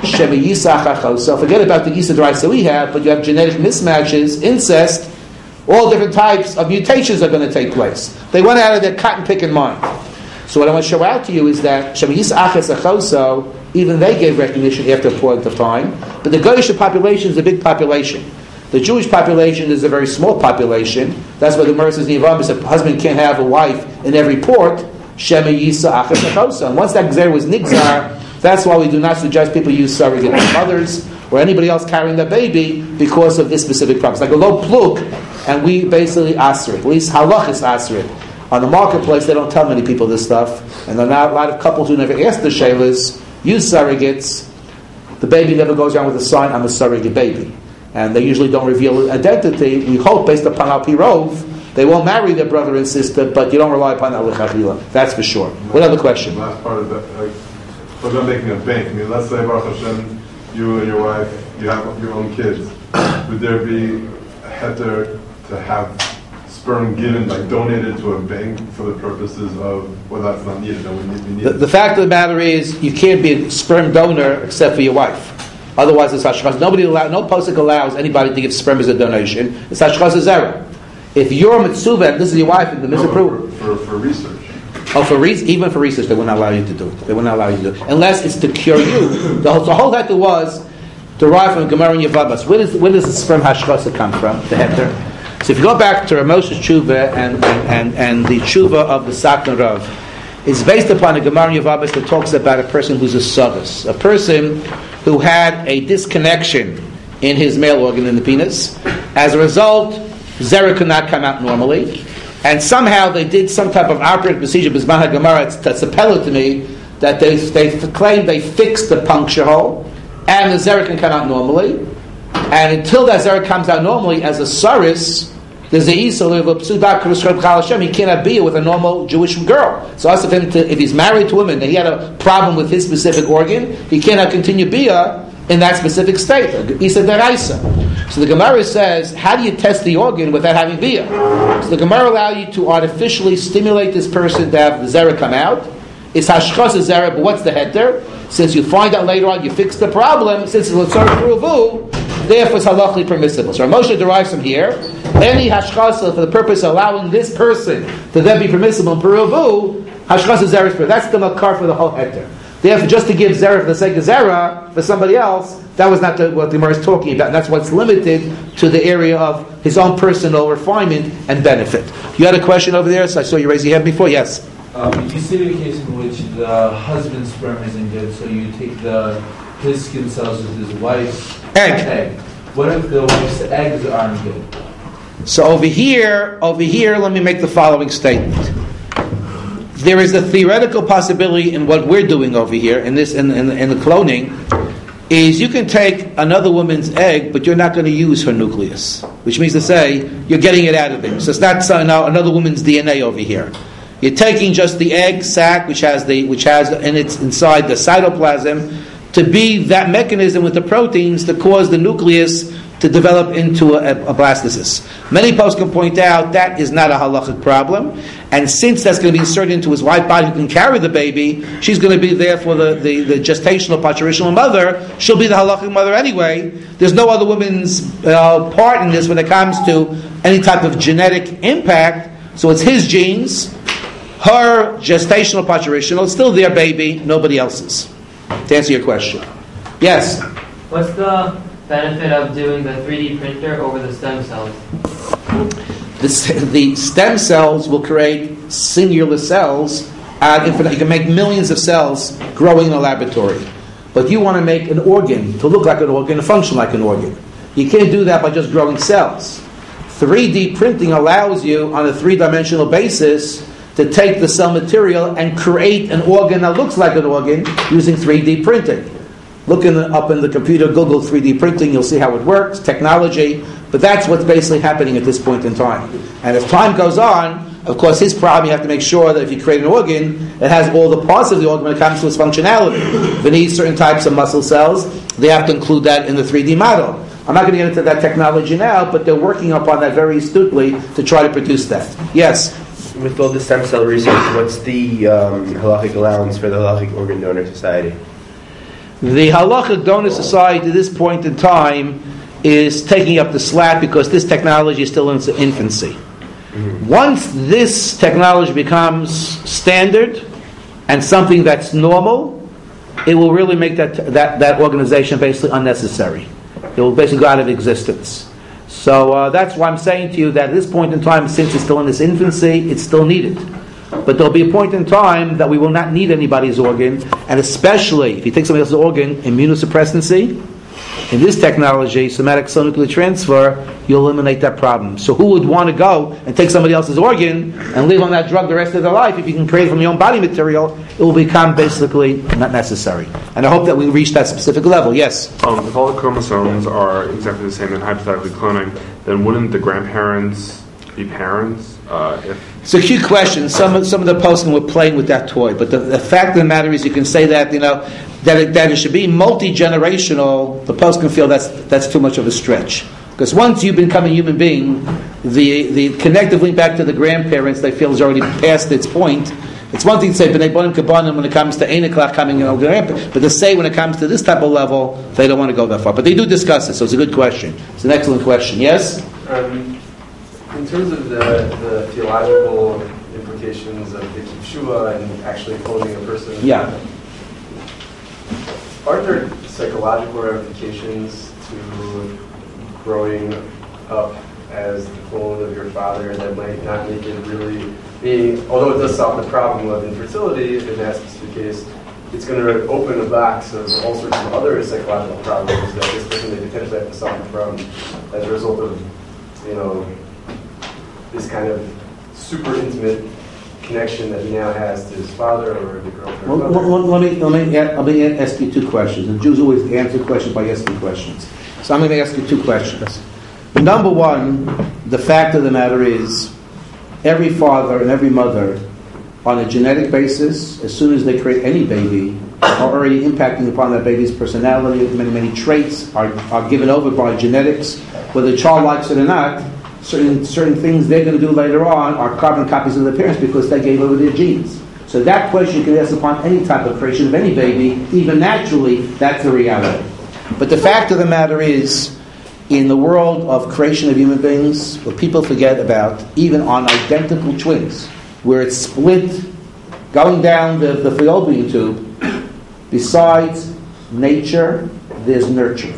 So forget about the Yisa D'Oraisa we have, but you have genetic mismatches, incest, all different types of mutations are going to take place. They went out of their cotton picking mind. So what I want to show out to you is that even they gave recognition after a point of time, but the Goyish population is a big population. The Jewish population is a very small population. That's why the Gemara says, if a husband can't have a wife in every port, and once that gzer was nigzar, that's why we do not suggest people use surrogate mothers or anybody else carrying their baby because of this specific problem. It's like a low plug, and we basically asr it. At least halach is asr it. On the marketplace, they don't tell many people this stuff, and there are not a lot of couples who never ask the shaylas, use surrogates. The baby never goes around with a sign, I'm a surrogate baby. And they usually don't reveal identity. We hope, based upon Al Pirov, they won't marry their brother and sister, but you don't rely upon Al Chachila. That's for sure. What other question? Last part of that, what about making a bank? I mean, let's say, Baruch Hashem, you and your wife, you have your own kids. Would there be a heter to have sperm given, like donated to a bank for the purposes of, well, that's not needed, that we need the fact of the matter is, you can't be a sperm donor except for your wife. Otherwise, it's hashchas. No posuk allows anybody to give sperm as a donation. It's hashchas zera. If you're a mitzvah and this is your wife, and the misapproval for research. Even for research, they will not allow you to do it. They will not allow you to do it unless it's to cure you. The whole heter was derived from Gemara and Yevamos. Where does the sperm hashchas come from? The heter. So if you go back to Ramos's tshuva and the tshuva of the Satmar Rav, it's based upon a Gemara and Yevamos that talks about a person who's a savus, a person who had a disconnection in his male organ in the penis. As a result, zera could not come out normally, and somehow they did some type of operative procedure. B'zman HaGemara, it's a pellet to me that they claim they fixed the puncture hole, and the zera can come out normally. And until that zera comes out normally, as a saris, There's the Isur of a Psudak K'Rishchab Chal Hashem. He cannot be with a normal Jewish girl. So ask him if he's married to a woman and he had a problem with his specific organ, he cannot continue Bia in that specific state. Isa Deraisa. So the Gemara says, how do you test the organ without having Bia? So the Gemara allows you to artificially stimulate this person to have the Zera come out. It's Hashchas Zera, but what's the heter? Since you find out later on, you fix the problem, since it's L'tzor Peruvu, therefore it's halachically permissible. So Moshe derives from here, any hashchasa for the purpose of allowing this person to then be permissible in Peruvu, hashchasa zera is permissible. That's the makar for the whole heter. Therefore, just to give zera for the sake of zera for somebody else, that was not what the Gemara is talking about. And that's what's limited to the area of his own personal refinement and benefit. You had a question over there, so I saw you raise your hand before. Yes. You see a case in which the husband's sperm isn't good, so you take his skin cells with his wife's egg. What if the wife's eggs aren't good? So over here, let me make the following statement. There is a theoretical possibility in what we're doing over here, in the cloning, is you can take another woman's egg, but you're not going to use her nucleus, which means to say you're getting it out of him. So it's not another woman's DNA over here. You're taking just the egg sac, which has in its inside the cytoplasm, to be that mechanism with the proteins to cause the nucleus to develop into a blastocyst. Many posts can point out that is not a halachic problem, and since that's going to be inserted into his white body who can carry the baby, she's going to be there for the gestational, parturitional mother. She'll be the halachic mother anyway. There's no other woman's part in this when it comes to any type of genetic impact, so it's his genes, her gestational, parturitional, still their baby, nobody else's. To answer your question. Yes? What's the benefit of doing the 3D printer over the stem cells? The stem cells will create singular cells ad infinitum. You can make millions of cells growing in a laboratory. But you want to make an organ to look like an organ, to function like an organ. You can't do that by just growing cells. 3D printing allows you, on a three-dimensional basis, to take the cell material and create an organ that looks like an organ using 3D printing. Looking up in the computer, Google 3D printing, you'll see how it works, technology, but that's what's basically happening at this point in time. And as time goes on, of course, his problem, you have to make sure that if you create an organ, it has all the parts of the organ when it comes to its functionality. If it needs certain types of muscle cells, they have to include that in the 3D model. I'm not going to get into that technology now, but they're working upon that very astutely to try to produce that. Yes? With all the stem cell research, what's the halachic allowance for the Halachic Organ Donor Society? The Halachic Donor Society at this point in time is taking up the slack because this technology is still in its infancy. Mm-hmm. Once this technology becomes standard and something that's normal, it will really make that organization basically unnecessary. It will basically go out of existence. So that's why I'm saying to you that at this point in time, since it's still in its infancy, it's still needed. But there'll be a point in time that we will not need anybody's organ, and especially if you take somebody else's organ, immunosuppressancy, in this technology, somatic cell nuclear transfer, you eliminate that problem. So who would want to go and take somebody else's organ and live on that drug the rest of their life? If you can create it from your own body material, it will become basically not necessary. And I hope that we reach that specific level. Yes? If all the chromosomes are exactly the same and hypothetically cloning, then wouldn't the grandparents be parents? It's a cute question. Some of the posting were playing with that toy, but the fact of the matter is, you can say that that it should be multi-generational. The post can feel that's too much of a stretch, because once you become a human being, the connective link back to the grandparents they feel is already past its point. It's one thing to say b'nei bonim kabanim when it comes to ein klach coming in, but to say when it comes to this type of level, they don't want to go that far. But they do discuss it, so it's a good question. It's an excellent question. Yes. In terms of the theological implications of the kipshua and actually cloning a person, aren't there psychological ramifications to growing up as the clone of your father that might not make it really being, although it does solve the problem of infertility in that specific case, it's going to open a box of all sorts of other psychological problems that this person may potentially have to suffer from as a result of, this kind of super intimate connection that he now has to his father or the girlfriend. Let me ask you two questions. And Jews always answer questions by asking questions. So I'm going to ask you two questions. Number one, the fact of the matter is, every father and every mother, on a genetic basis, as soon as they create any baby, are already impacting upon that baby's personality. Many traits are given over by genetics. Whether the child likes it or not, certain things they're going to do later on are carbon copies of their parents because they gave over their genes. So that question you can ask upon any type of creation of any baby, even naturally, that's the reality. But the fact of the matter is, in the world of creation of human beings, what people forget about, even on identical twins, where it's split, going down the fallopian tube, besides nature, there's nurturing.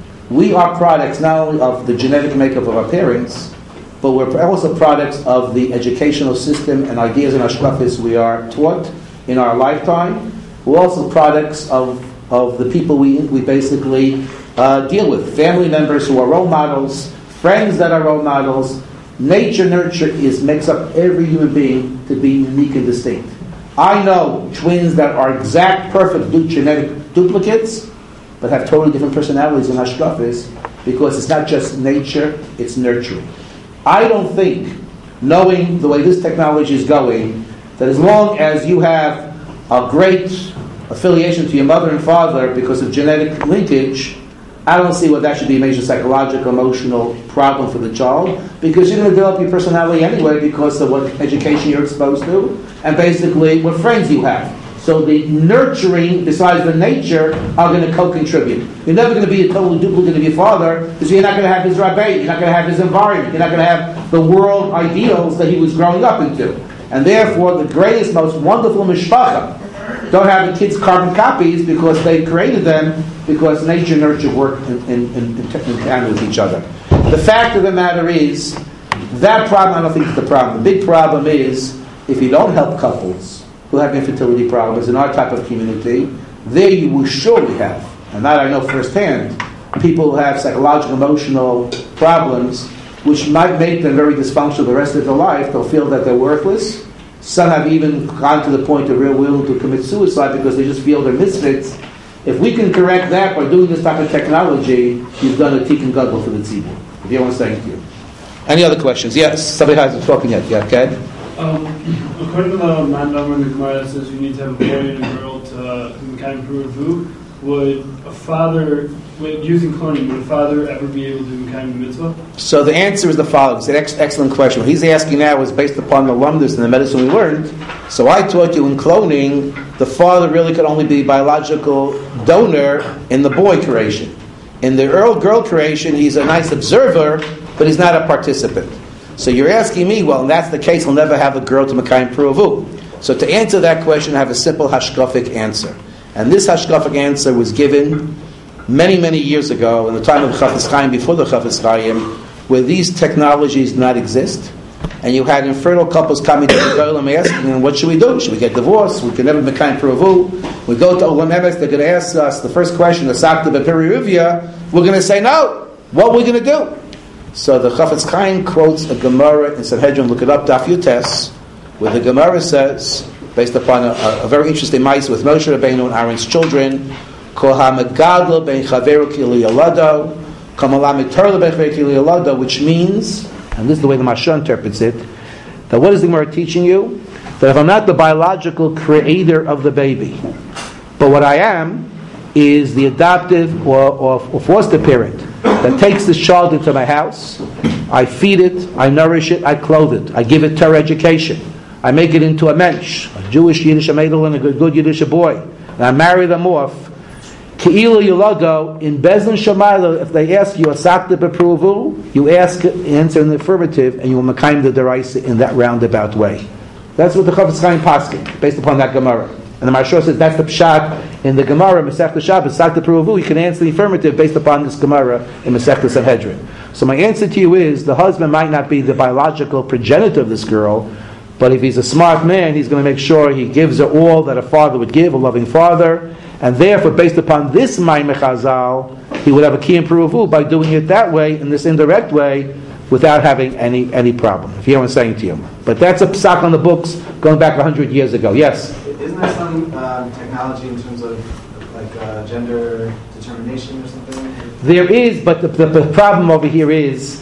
We are products not only of the genetic makeup of our parents, but we're also products of the educational system and ideas and hashkafis we are taught in our lifetime. We're also products of the people we basically deal with. Family members who are role models, friends that are role models. Nature, nurture makes up every human being to be unique and distinct. I know twins that are exact, perfect genetic duplicates, but have totally different personalities and hashkafis, because it's not just nature, it's nurturing. I don't think, knowing the way this technology is going, that as long as you have a great affiliation to your mother and father because of genetic linkage, I don't see what that should be a major psychological, emotional problem for the child, because you're going to develop your personality anyway because of what education you're exposed to, and basically what friends you have. So the nurturing, besides the nature, are going to co-contribute. You're never going to be a total duplicate of your father, because you're not going to have his rabbi, you're not going to have his environment, you're not going to have the world ideals that he was growing up into. And therefore, the greatest, most wonderful mishpacha don't have the kids carbon copies because they created them, because nature and nurture work in tandem with each other. The fact of the matter is, that problem, I don't think is the problem. The big problem is, if you don't help couples who have infertility problems in our type of community, there you will surely have, and that I know firsthand, people who have psychological, emotional problems, which might make them very dysfunctional the rest of their life. They'll feel that they're worthless. Some have even gone to the point of real willing to commit suicide because they just feel they're misfits. If we can correct that by doing this type of technology, you've done a tikkun gadol for the tzibur. If you want to thank you. Any other questions? Yes, somebody hasn't spoken yet. Yeah, okay. According to the man number in the Gemara that says you need to have a boy and a girl to kind of prove who, would a father, using cloning, would a father ever be able to do kind of mitzvah? So the answer is the following. It's an excellent question. What he's asking now is based upon the lumdus and the medicine we learned. So I taught you in cloning, the father really could only be biological donor in the boy creation. In the girl creation, he's a nice observer, but he's not a participant. So you're asking me, well, if that's the case, he'll never have a girl to Mekayim Pruvu. So to answer that question, I have a simple hashkafic answer. And this hashkafic answer was given many, many years ago, in the time of the Chafetz Chaim, before the Chafetz Chaim, where these technologies did not exist. And you had infertile couples coming to the Olam asking, what should we do? Should we get divorced? We can never Mekayim Pruvu. We go to Olam Emes, they're going to ask us the first question, the Sakta B'Peri Rivya, we're going to say no. What are we going to do? So the Chafetz Chaim quotes a Gemara in Sanhedrin, look it up, Daf Yutes, where the Gemara says, based upon a very interesting mice with Moshe Rabbeinu and Aaron's children, Kol ha'megadlo ben chaveru ki liyolado, kol ha'metorlo ben chaveru ki liyolado, which means, and this is the way the Mashal interprets it, that what is the Gemara teaching you? That if I'm not the biological creator of the baby, but what I am is the adoptive or foster parent that takes this child into my house, I feed it, I nourish it, I clothe it, I give it Torah education, I make it into a mensch, a Jewish Yiddish maidel and a good Yiddish boy, and I marry them off. Ke'ilu yulado, in Bezin Shamayla, if they ask you a sakta b'pruvu, you answer in the affirmative, and you will mekayim the deraisa in that roundabout way. That's what the Chafetz Chaim paskin, based upon that Gemara. And the Mashal says that's the pshat in the Gemara, Masechta Shabbos, sakta b'pruvu, you can answer the affirmative based upon this Gemara in Masechta Sanhedrin. So my answer to you is, the husband might not be the biological progenitor of this girl, but if he's a smart man, he's going to make sure he gives her all that a father would give, a loving father, and therefore, based upon this Maimeh Chazal, he would have a kiyum pruvu by doing it that way, in this indirect way, without having any problem. If you hear what I'm saying to you. But that's a psak on the books going back 100 years ago. Yes? Isn't there some technology in terms of like gender determination or something? There is, but the problem over here is,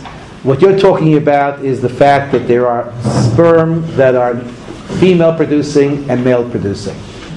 What you're talking about is the fact that there are sperm that are female producing and male producing.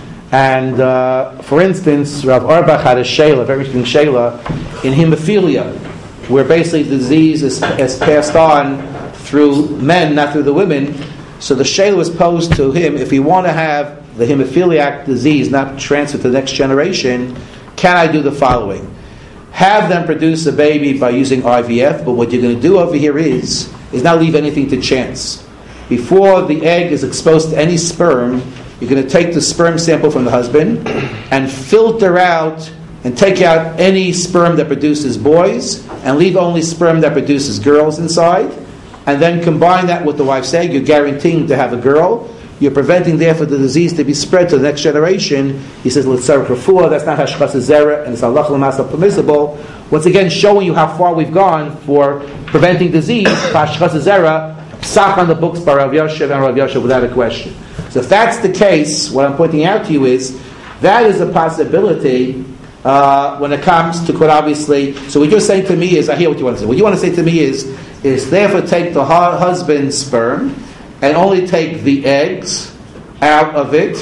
And for instance, Rav Auerbach had a shayla, very interesting shayla, in hemophilia, where basically the disease is passed on through men, not through the women. So the shayla was posed to him, if you want to have the hemophiliac disease not transferred to the next generation, can I do the following? Have them produce a baby by using IVF, but what you're going to do over here is not leave anything to chance. Before the egg is exposed to any sperm, you're going to take the sperm sample from the husband and filter out and take out any sperm that produces boys and leave only sperm that produces girls inside, and then combine that with the wife's egg. You're guaranteeing to have a girl. You're preventing, therefore, the disease to be spread to the next generation. He says, "L'tzarech refuah." That's not hashchas zera, and it's halacha l'masa permissible. Once again, showing you how far we've gone for preventing disease. Hashchas zera, psach on the books by Rav Yoshev and Rav Yoshev without a question. So if that's the case, what I'm pointing out to you is that is a possibility when it comes to, quite obviously. So what you're saying to me is, I hear what you want to say. What you want to say to me is therefore take the husband's sperm and only take the eggs out of it,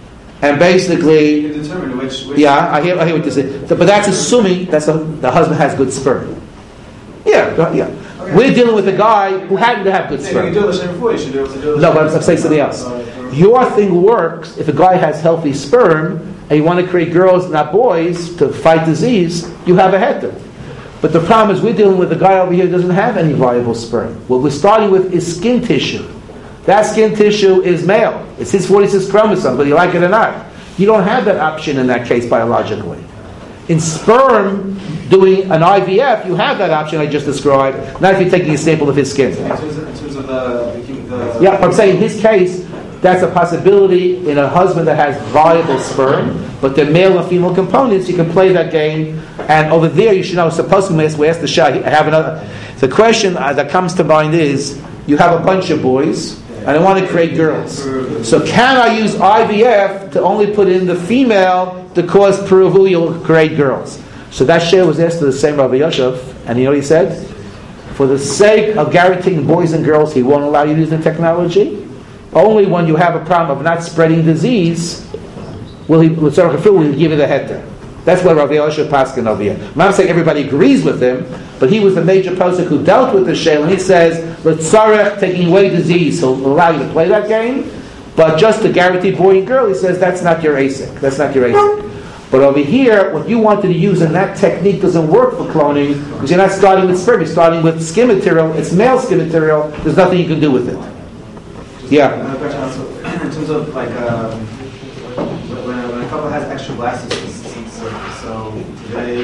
and basically, you can determine which. Yeah, I hear what you're saying. But that's assuming the husband has good sperm. Yeah. Okay. We're dealing with a guy who happened to have good sperm. You can do it before. You should do it. No, but I'm saying something else. Your thing works if a guy has healthy sperm and you want to create girls, not boys, to fight disease. You have a heter. But the problem is we're dealing with a guy over here who doesn't have any viable sperm. What we're starting with is skin tissue. That skin tissue is male. It's his 46 chromosomes, whether you like it or not. You don't have that option in that case biologically. In sperm, doing an IVF, you have that option I just described, not if you're taking a sample of his skin. In terms of the yeah, I'm saying in his case, that's a possibility in a husband that has viable sperm, but the male and female components, you can play that game. And over there, you should know, supposedly we ask the Shah, I have another. The question that comes to mind is, you have a bunch of boys, and I want to create girls. So can I use IVF to only put in the female to cause Peruvu, you'll create girls? So that share was asked to the same Rabbi Yoshev, and you know what he said? For the sake of guaranteeing boys and girls, he won't allow you to use the technology. Only when you have a problem of not spreading disease will he give you the heter. That's what Rabbi Yoshev Paskin over here. I'm not saying everybody agrees with him, but he was the major posek who dealt with the shayla, and he says, "L'tzarech, taking away disease, he'll allow you to play that game, but just to guarantee boy and girl," he says, that's not your ASIC. That's not your ASIC. But over here, what you wanted to use in that technique doesn't work for cloning, because you're not starting with sperm, you're starting with skin material. It's male skin material. There's nothing you can do with it. Yeah. Another question also, in terms of like when a couple has extra blastocysts, so today,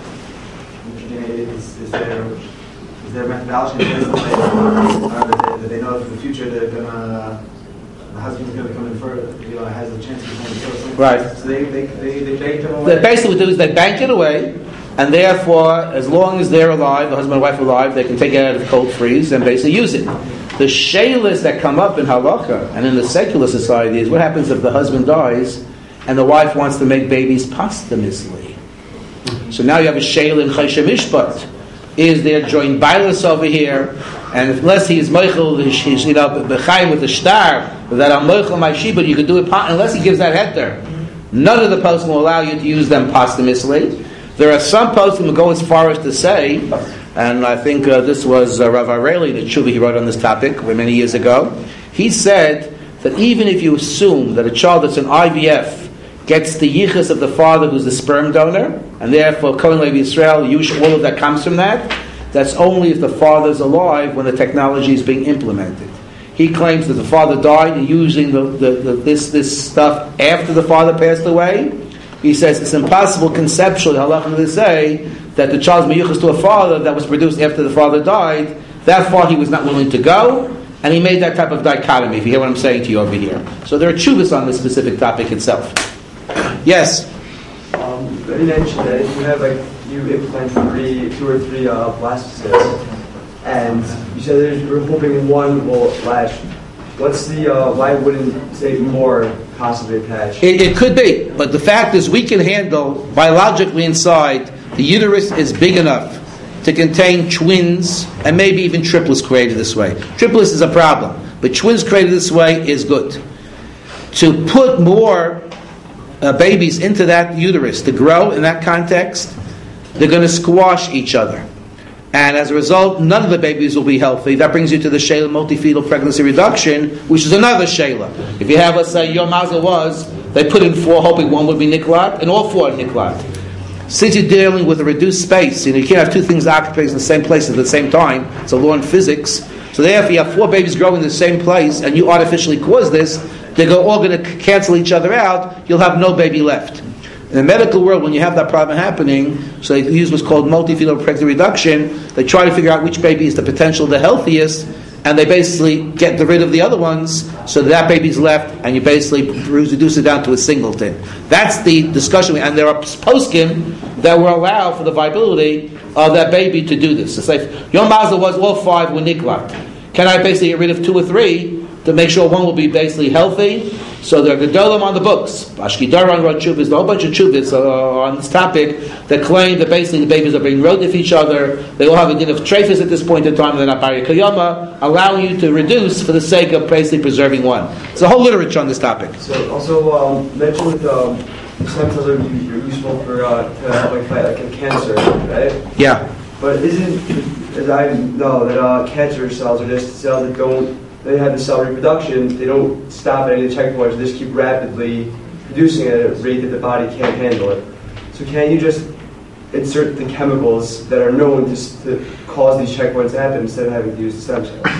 is there methodology in place that they know for the future they're gonna, the husband's gonna come in further, has a chance to come in further. Right. So they bank them away. Basically, what they do is they bank it away, and therefore, as long as they're alive, the husband and wife are alive, they can take it out of the cold freeze and basically use it. The shaylas that come up in halacha and in the secular society is what happens if the husband dies and the wife wants to make babies posthumously. So now you have a shayla in Choshen Mishpat. Is there joint bilas over here? And unless he is Meichel, he's b'chayim with the star, that I'm Meichel my shibud, you can do it unless he gives that heter. None of the poskim will allow you to use them posthumously. There are some poskim who go as far as to say, and I think this was Rav Areli, the tshuva he wrote on this topic many years ago. He said that even if you assume that a child that's an IVF gets the yichus of the father who's the sperm donor, and therefore Kohen Levi Yisrael, all of that comes from that, that's only if the father's alive when the technology is being implemented. He claims that the father died and using this stuff after the father passed away. He says it's impossible conceptually, halacha to say, that the child's meyuchas to a father that was produced after the father died. That far he was not willing to go, and he made that type of dichotomy, if you hear what I'm saying to you over here. So there are tshuvas on this specific topic itself. Yes? You mentioned that if you have you implant two or three blastocysts, and you said you're hoping one will last. What's the, why wouldn't, say, more possibly attach? It could be, but the fact is we can handle, biologically inside, the uterus is big enough to contain twins and maybe even triplets created this way. Triplets is a problem, but twins created this way is good. To put more babies into that uterus to grow in that context, they're going to squash each other. And as a result, none of the babies will be healthy. That brings you to the Shayla multifetal pregnancy reduction, which is another Shayla. If you have, let's say, your mazel was, they put in 4, hoping one would be niklat, and all 4 are niklat. Since you're dealing with a reduced space, you can't have 2 things occupying in the same place at the same time. It's a law in physics. So therefore, you have 4 babies growing in the same place, and you artificially cause this, they're all going to cancel each other out. You'll have no baby left. In the medical world, when you have that problem happening, so they use what's called multifetal pregnancy reduction. They try to figure out which baby is the potential the healthiest, and they basically get rid of the other ones, so that baby's left, and you basically reduce it down to a singleton. That's the discussion, and there are poskim that will allow for the viability of that baby to do this. To say, your mazel was all 5 were niklat. Can I basically get rid of 2 or 3 to make sure one will be basically healthy? So there are gedolim on the books. Ashkidaran wrote chuvas, a whole bunch of chuvas on this topic that claim that basically the babies are being rodent each other. They all have a din of trephis at this point in time. They're not bari kayama, allowing you to reduce for the sake of basically preserving one. There's a whole literature on this topic. So also mention with stem cells are useful for to help fight like a cancer, right? Yeah. But isn't, as I know, that cancer cells are just cells that don't. They have the cell reproduction, they don't stop at any of the checkpoints, they just keep rapidly producing at a rate that the body can't handle it. So can you just insert the chemicals that are known to cause these checkpoints to happen instead of having to use the stem cells?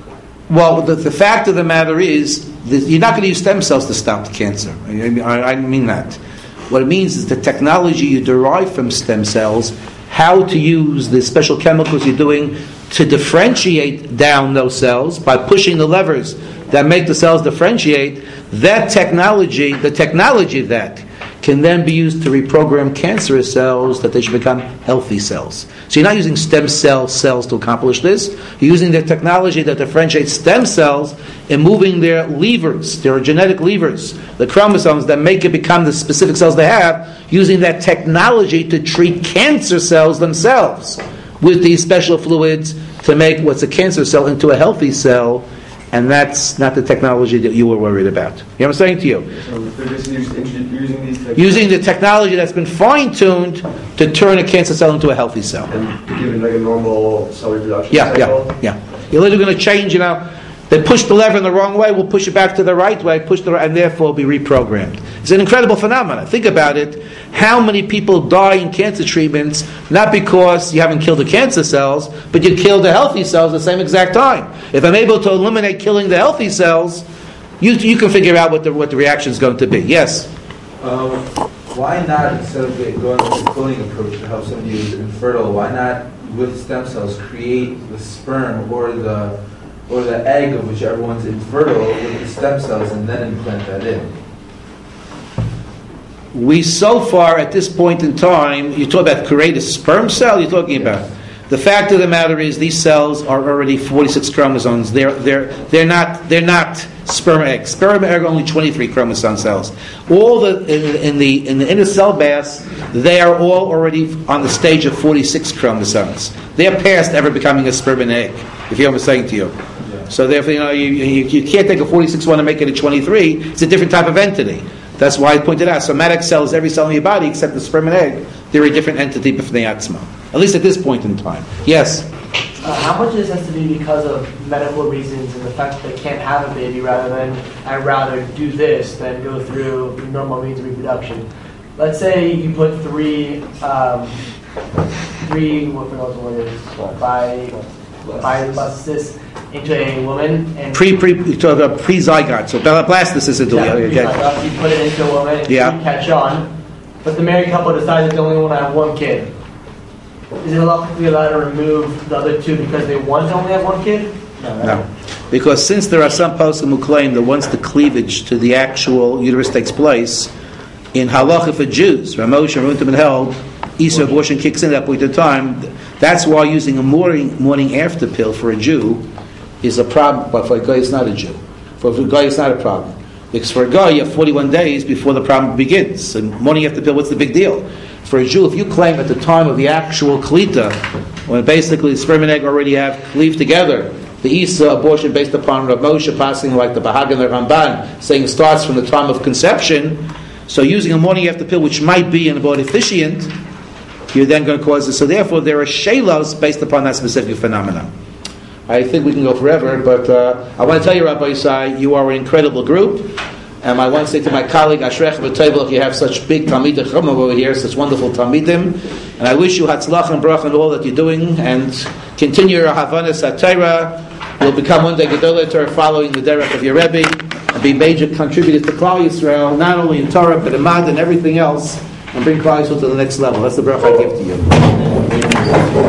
Well, the fact of the matter is, that you're not going to use stem cells to stop the cancer. I mean that. What it means is the technology you derive from stem cells, how to use the special chemicals you're doing to differentiate down those cells by pushing the levers that make the cells differentiate. That technology, the technology of that, can then be used to reprogram cancerous cells that they should become healthy cells. So you're not using stem cells to accomplish this. You're using the technology that differentiates stem cells and moving their levers, their genetic levers, the chromosomes that make it become the specific cells they have, using that technology to treat cancer cells themselves with these special fluids to make what's a cancer cell into a healthy cell. And that's not the technology that you were worried about. You know what I'm saying to you? So they're just using these technologies. Using the technology that's been fine-tuned to turn a cancer cell into a healthy cell. And give it like a normal cell reproduction cycle? Yeah. You're literally going to change, they push the lever in the wrong way, we'll push it back to the right way, and therefore be reprogrammed. It's an incredible phenomenon. Think about it. How many people die in cancer treatments, not because you haven't killed the cancer cells, but you killed the healthy cells at the same exact time. If I'm able to eliminate killing the healthy cells, you can figure out what the reaction is going to be. Yes? Why not, instead of going with the cloning approach to help somebody who's infertile, why not, with stem cells, create the sperm or the egg of whichever one's infertile with the stem cells and then implant that in? We so far at this point in time, you talk about create a sperm cell. You're talking about the fact of the matter is these cells are already 46 chromosomes. They're not sperm eggs. Sperm egg are only 23 chromosome cells. All in the inner cell bass, they are all already on the stage of 46 chromosomes. They're past ever becoming a sperm and egg. If you know what I'm saying to you. So therefore, you can't take a 46 one and make it a 23. It's a different type of entity. That's why I pointed out, somatic cells, every cell in your body except the sperm and egg, they're a different entity b'fnei atzma. At least at this point in time. Yes? How much of this has to be because of medical reasons and the fact that they can't have a baby rather than, I'd rather do this than go through normal means of reproduction? Let's say you put three blastocysts into a woman and pre-zygote. So blastocysts into you put it into a woman and you catch on, but the married couple decides that they only want to have one kid. Is it lawfully allowed to remove the other two because they want to only have one kid? No. Because since there are some poskim who claim that once the cleavage to the actual uterus takes place, in halacha for Jews, Ramosh and Runtum and held, Easter abortion kicks in at that point in time. That's why using a morning after pill for a Jew is a problem, but for a guy it's not a Jew. For a guy it's not a problem. Because for a guy you have 41 days before the problem begins. And morning after pill, what's the big deal? For a Jew, if you claim at the time of the actual klita, when basically the sperm and egg already have cleaved together, the Isa abortion based upon Rav Moshe passing like the Bahagan or Ramban, saying it starts from the time of conception, so using a morning after pill, which might be an abortifacient, you're then going to cause this. So therefore, there are shelos based upon that specific phenomenon. I think we can go forever, but I want to tell you, Rabbi Yisai, you are an incredible group. And I want to say to my colleague, Ashrech B'Teivel, if you have such big Talmidei Chacham over here, such wonderful Talmidim, and I wish you Hatzlach and Bracha and all that you're doing, and continue your Havanas HaTorah. You'll become one day Gedolei Torah following the derech of your Rebbe, and be major contributors to Klal Yisrael, not only in Torah, but in Mad and everything else, and bring Klal Yisrael to the next level. That's the bracha I give to you.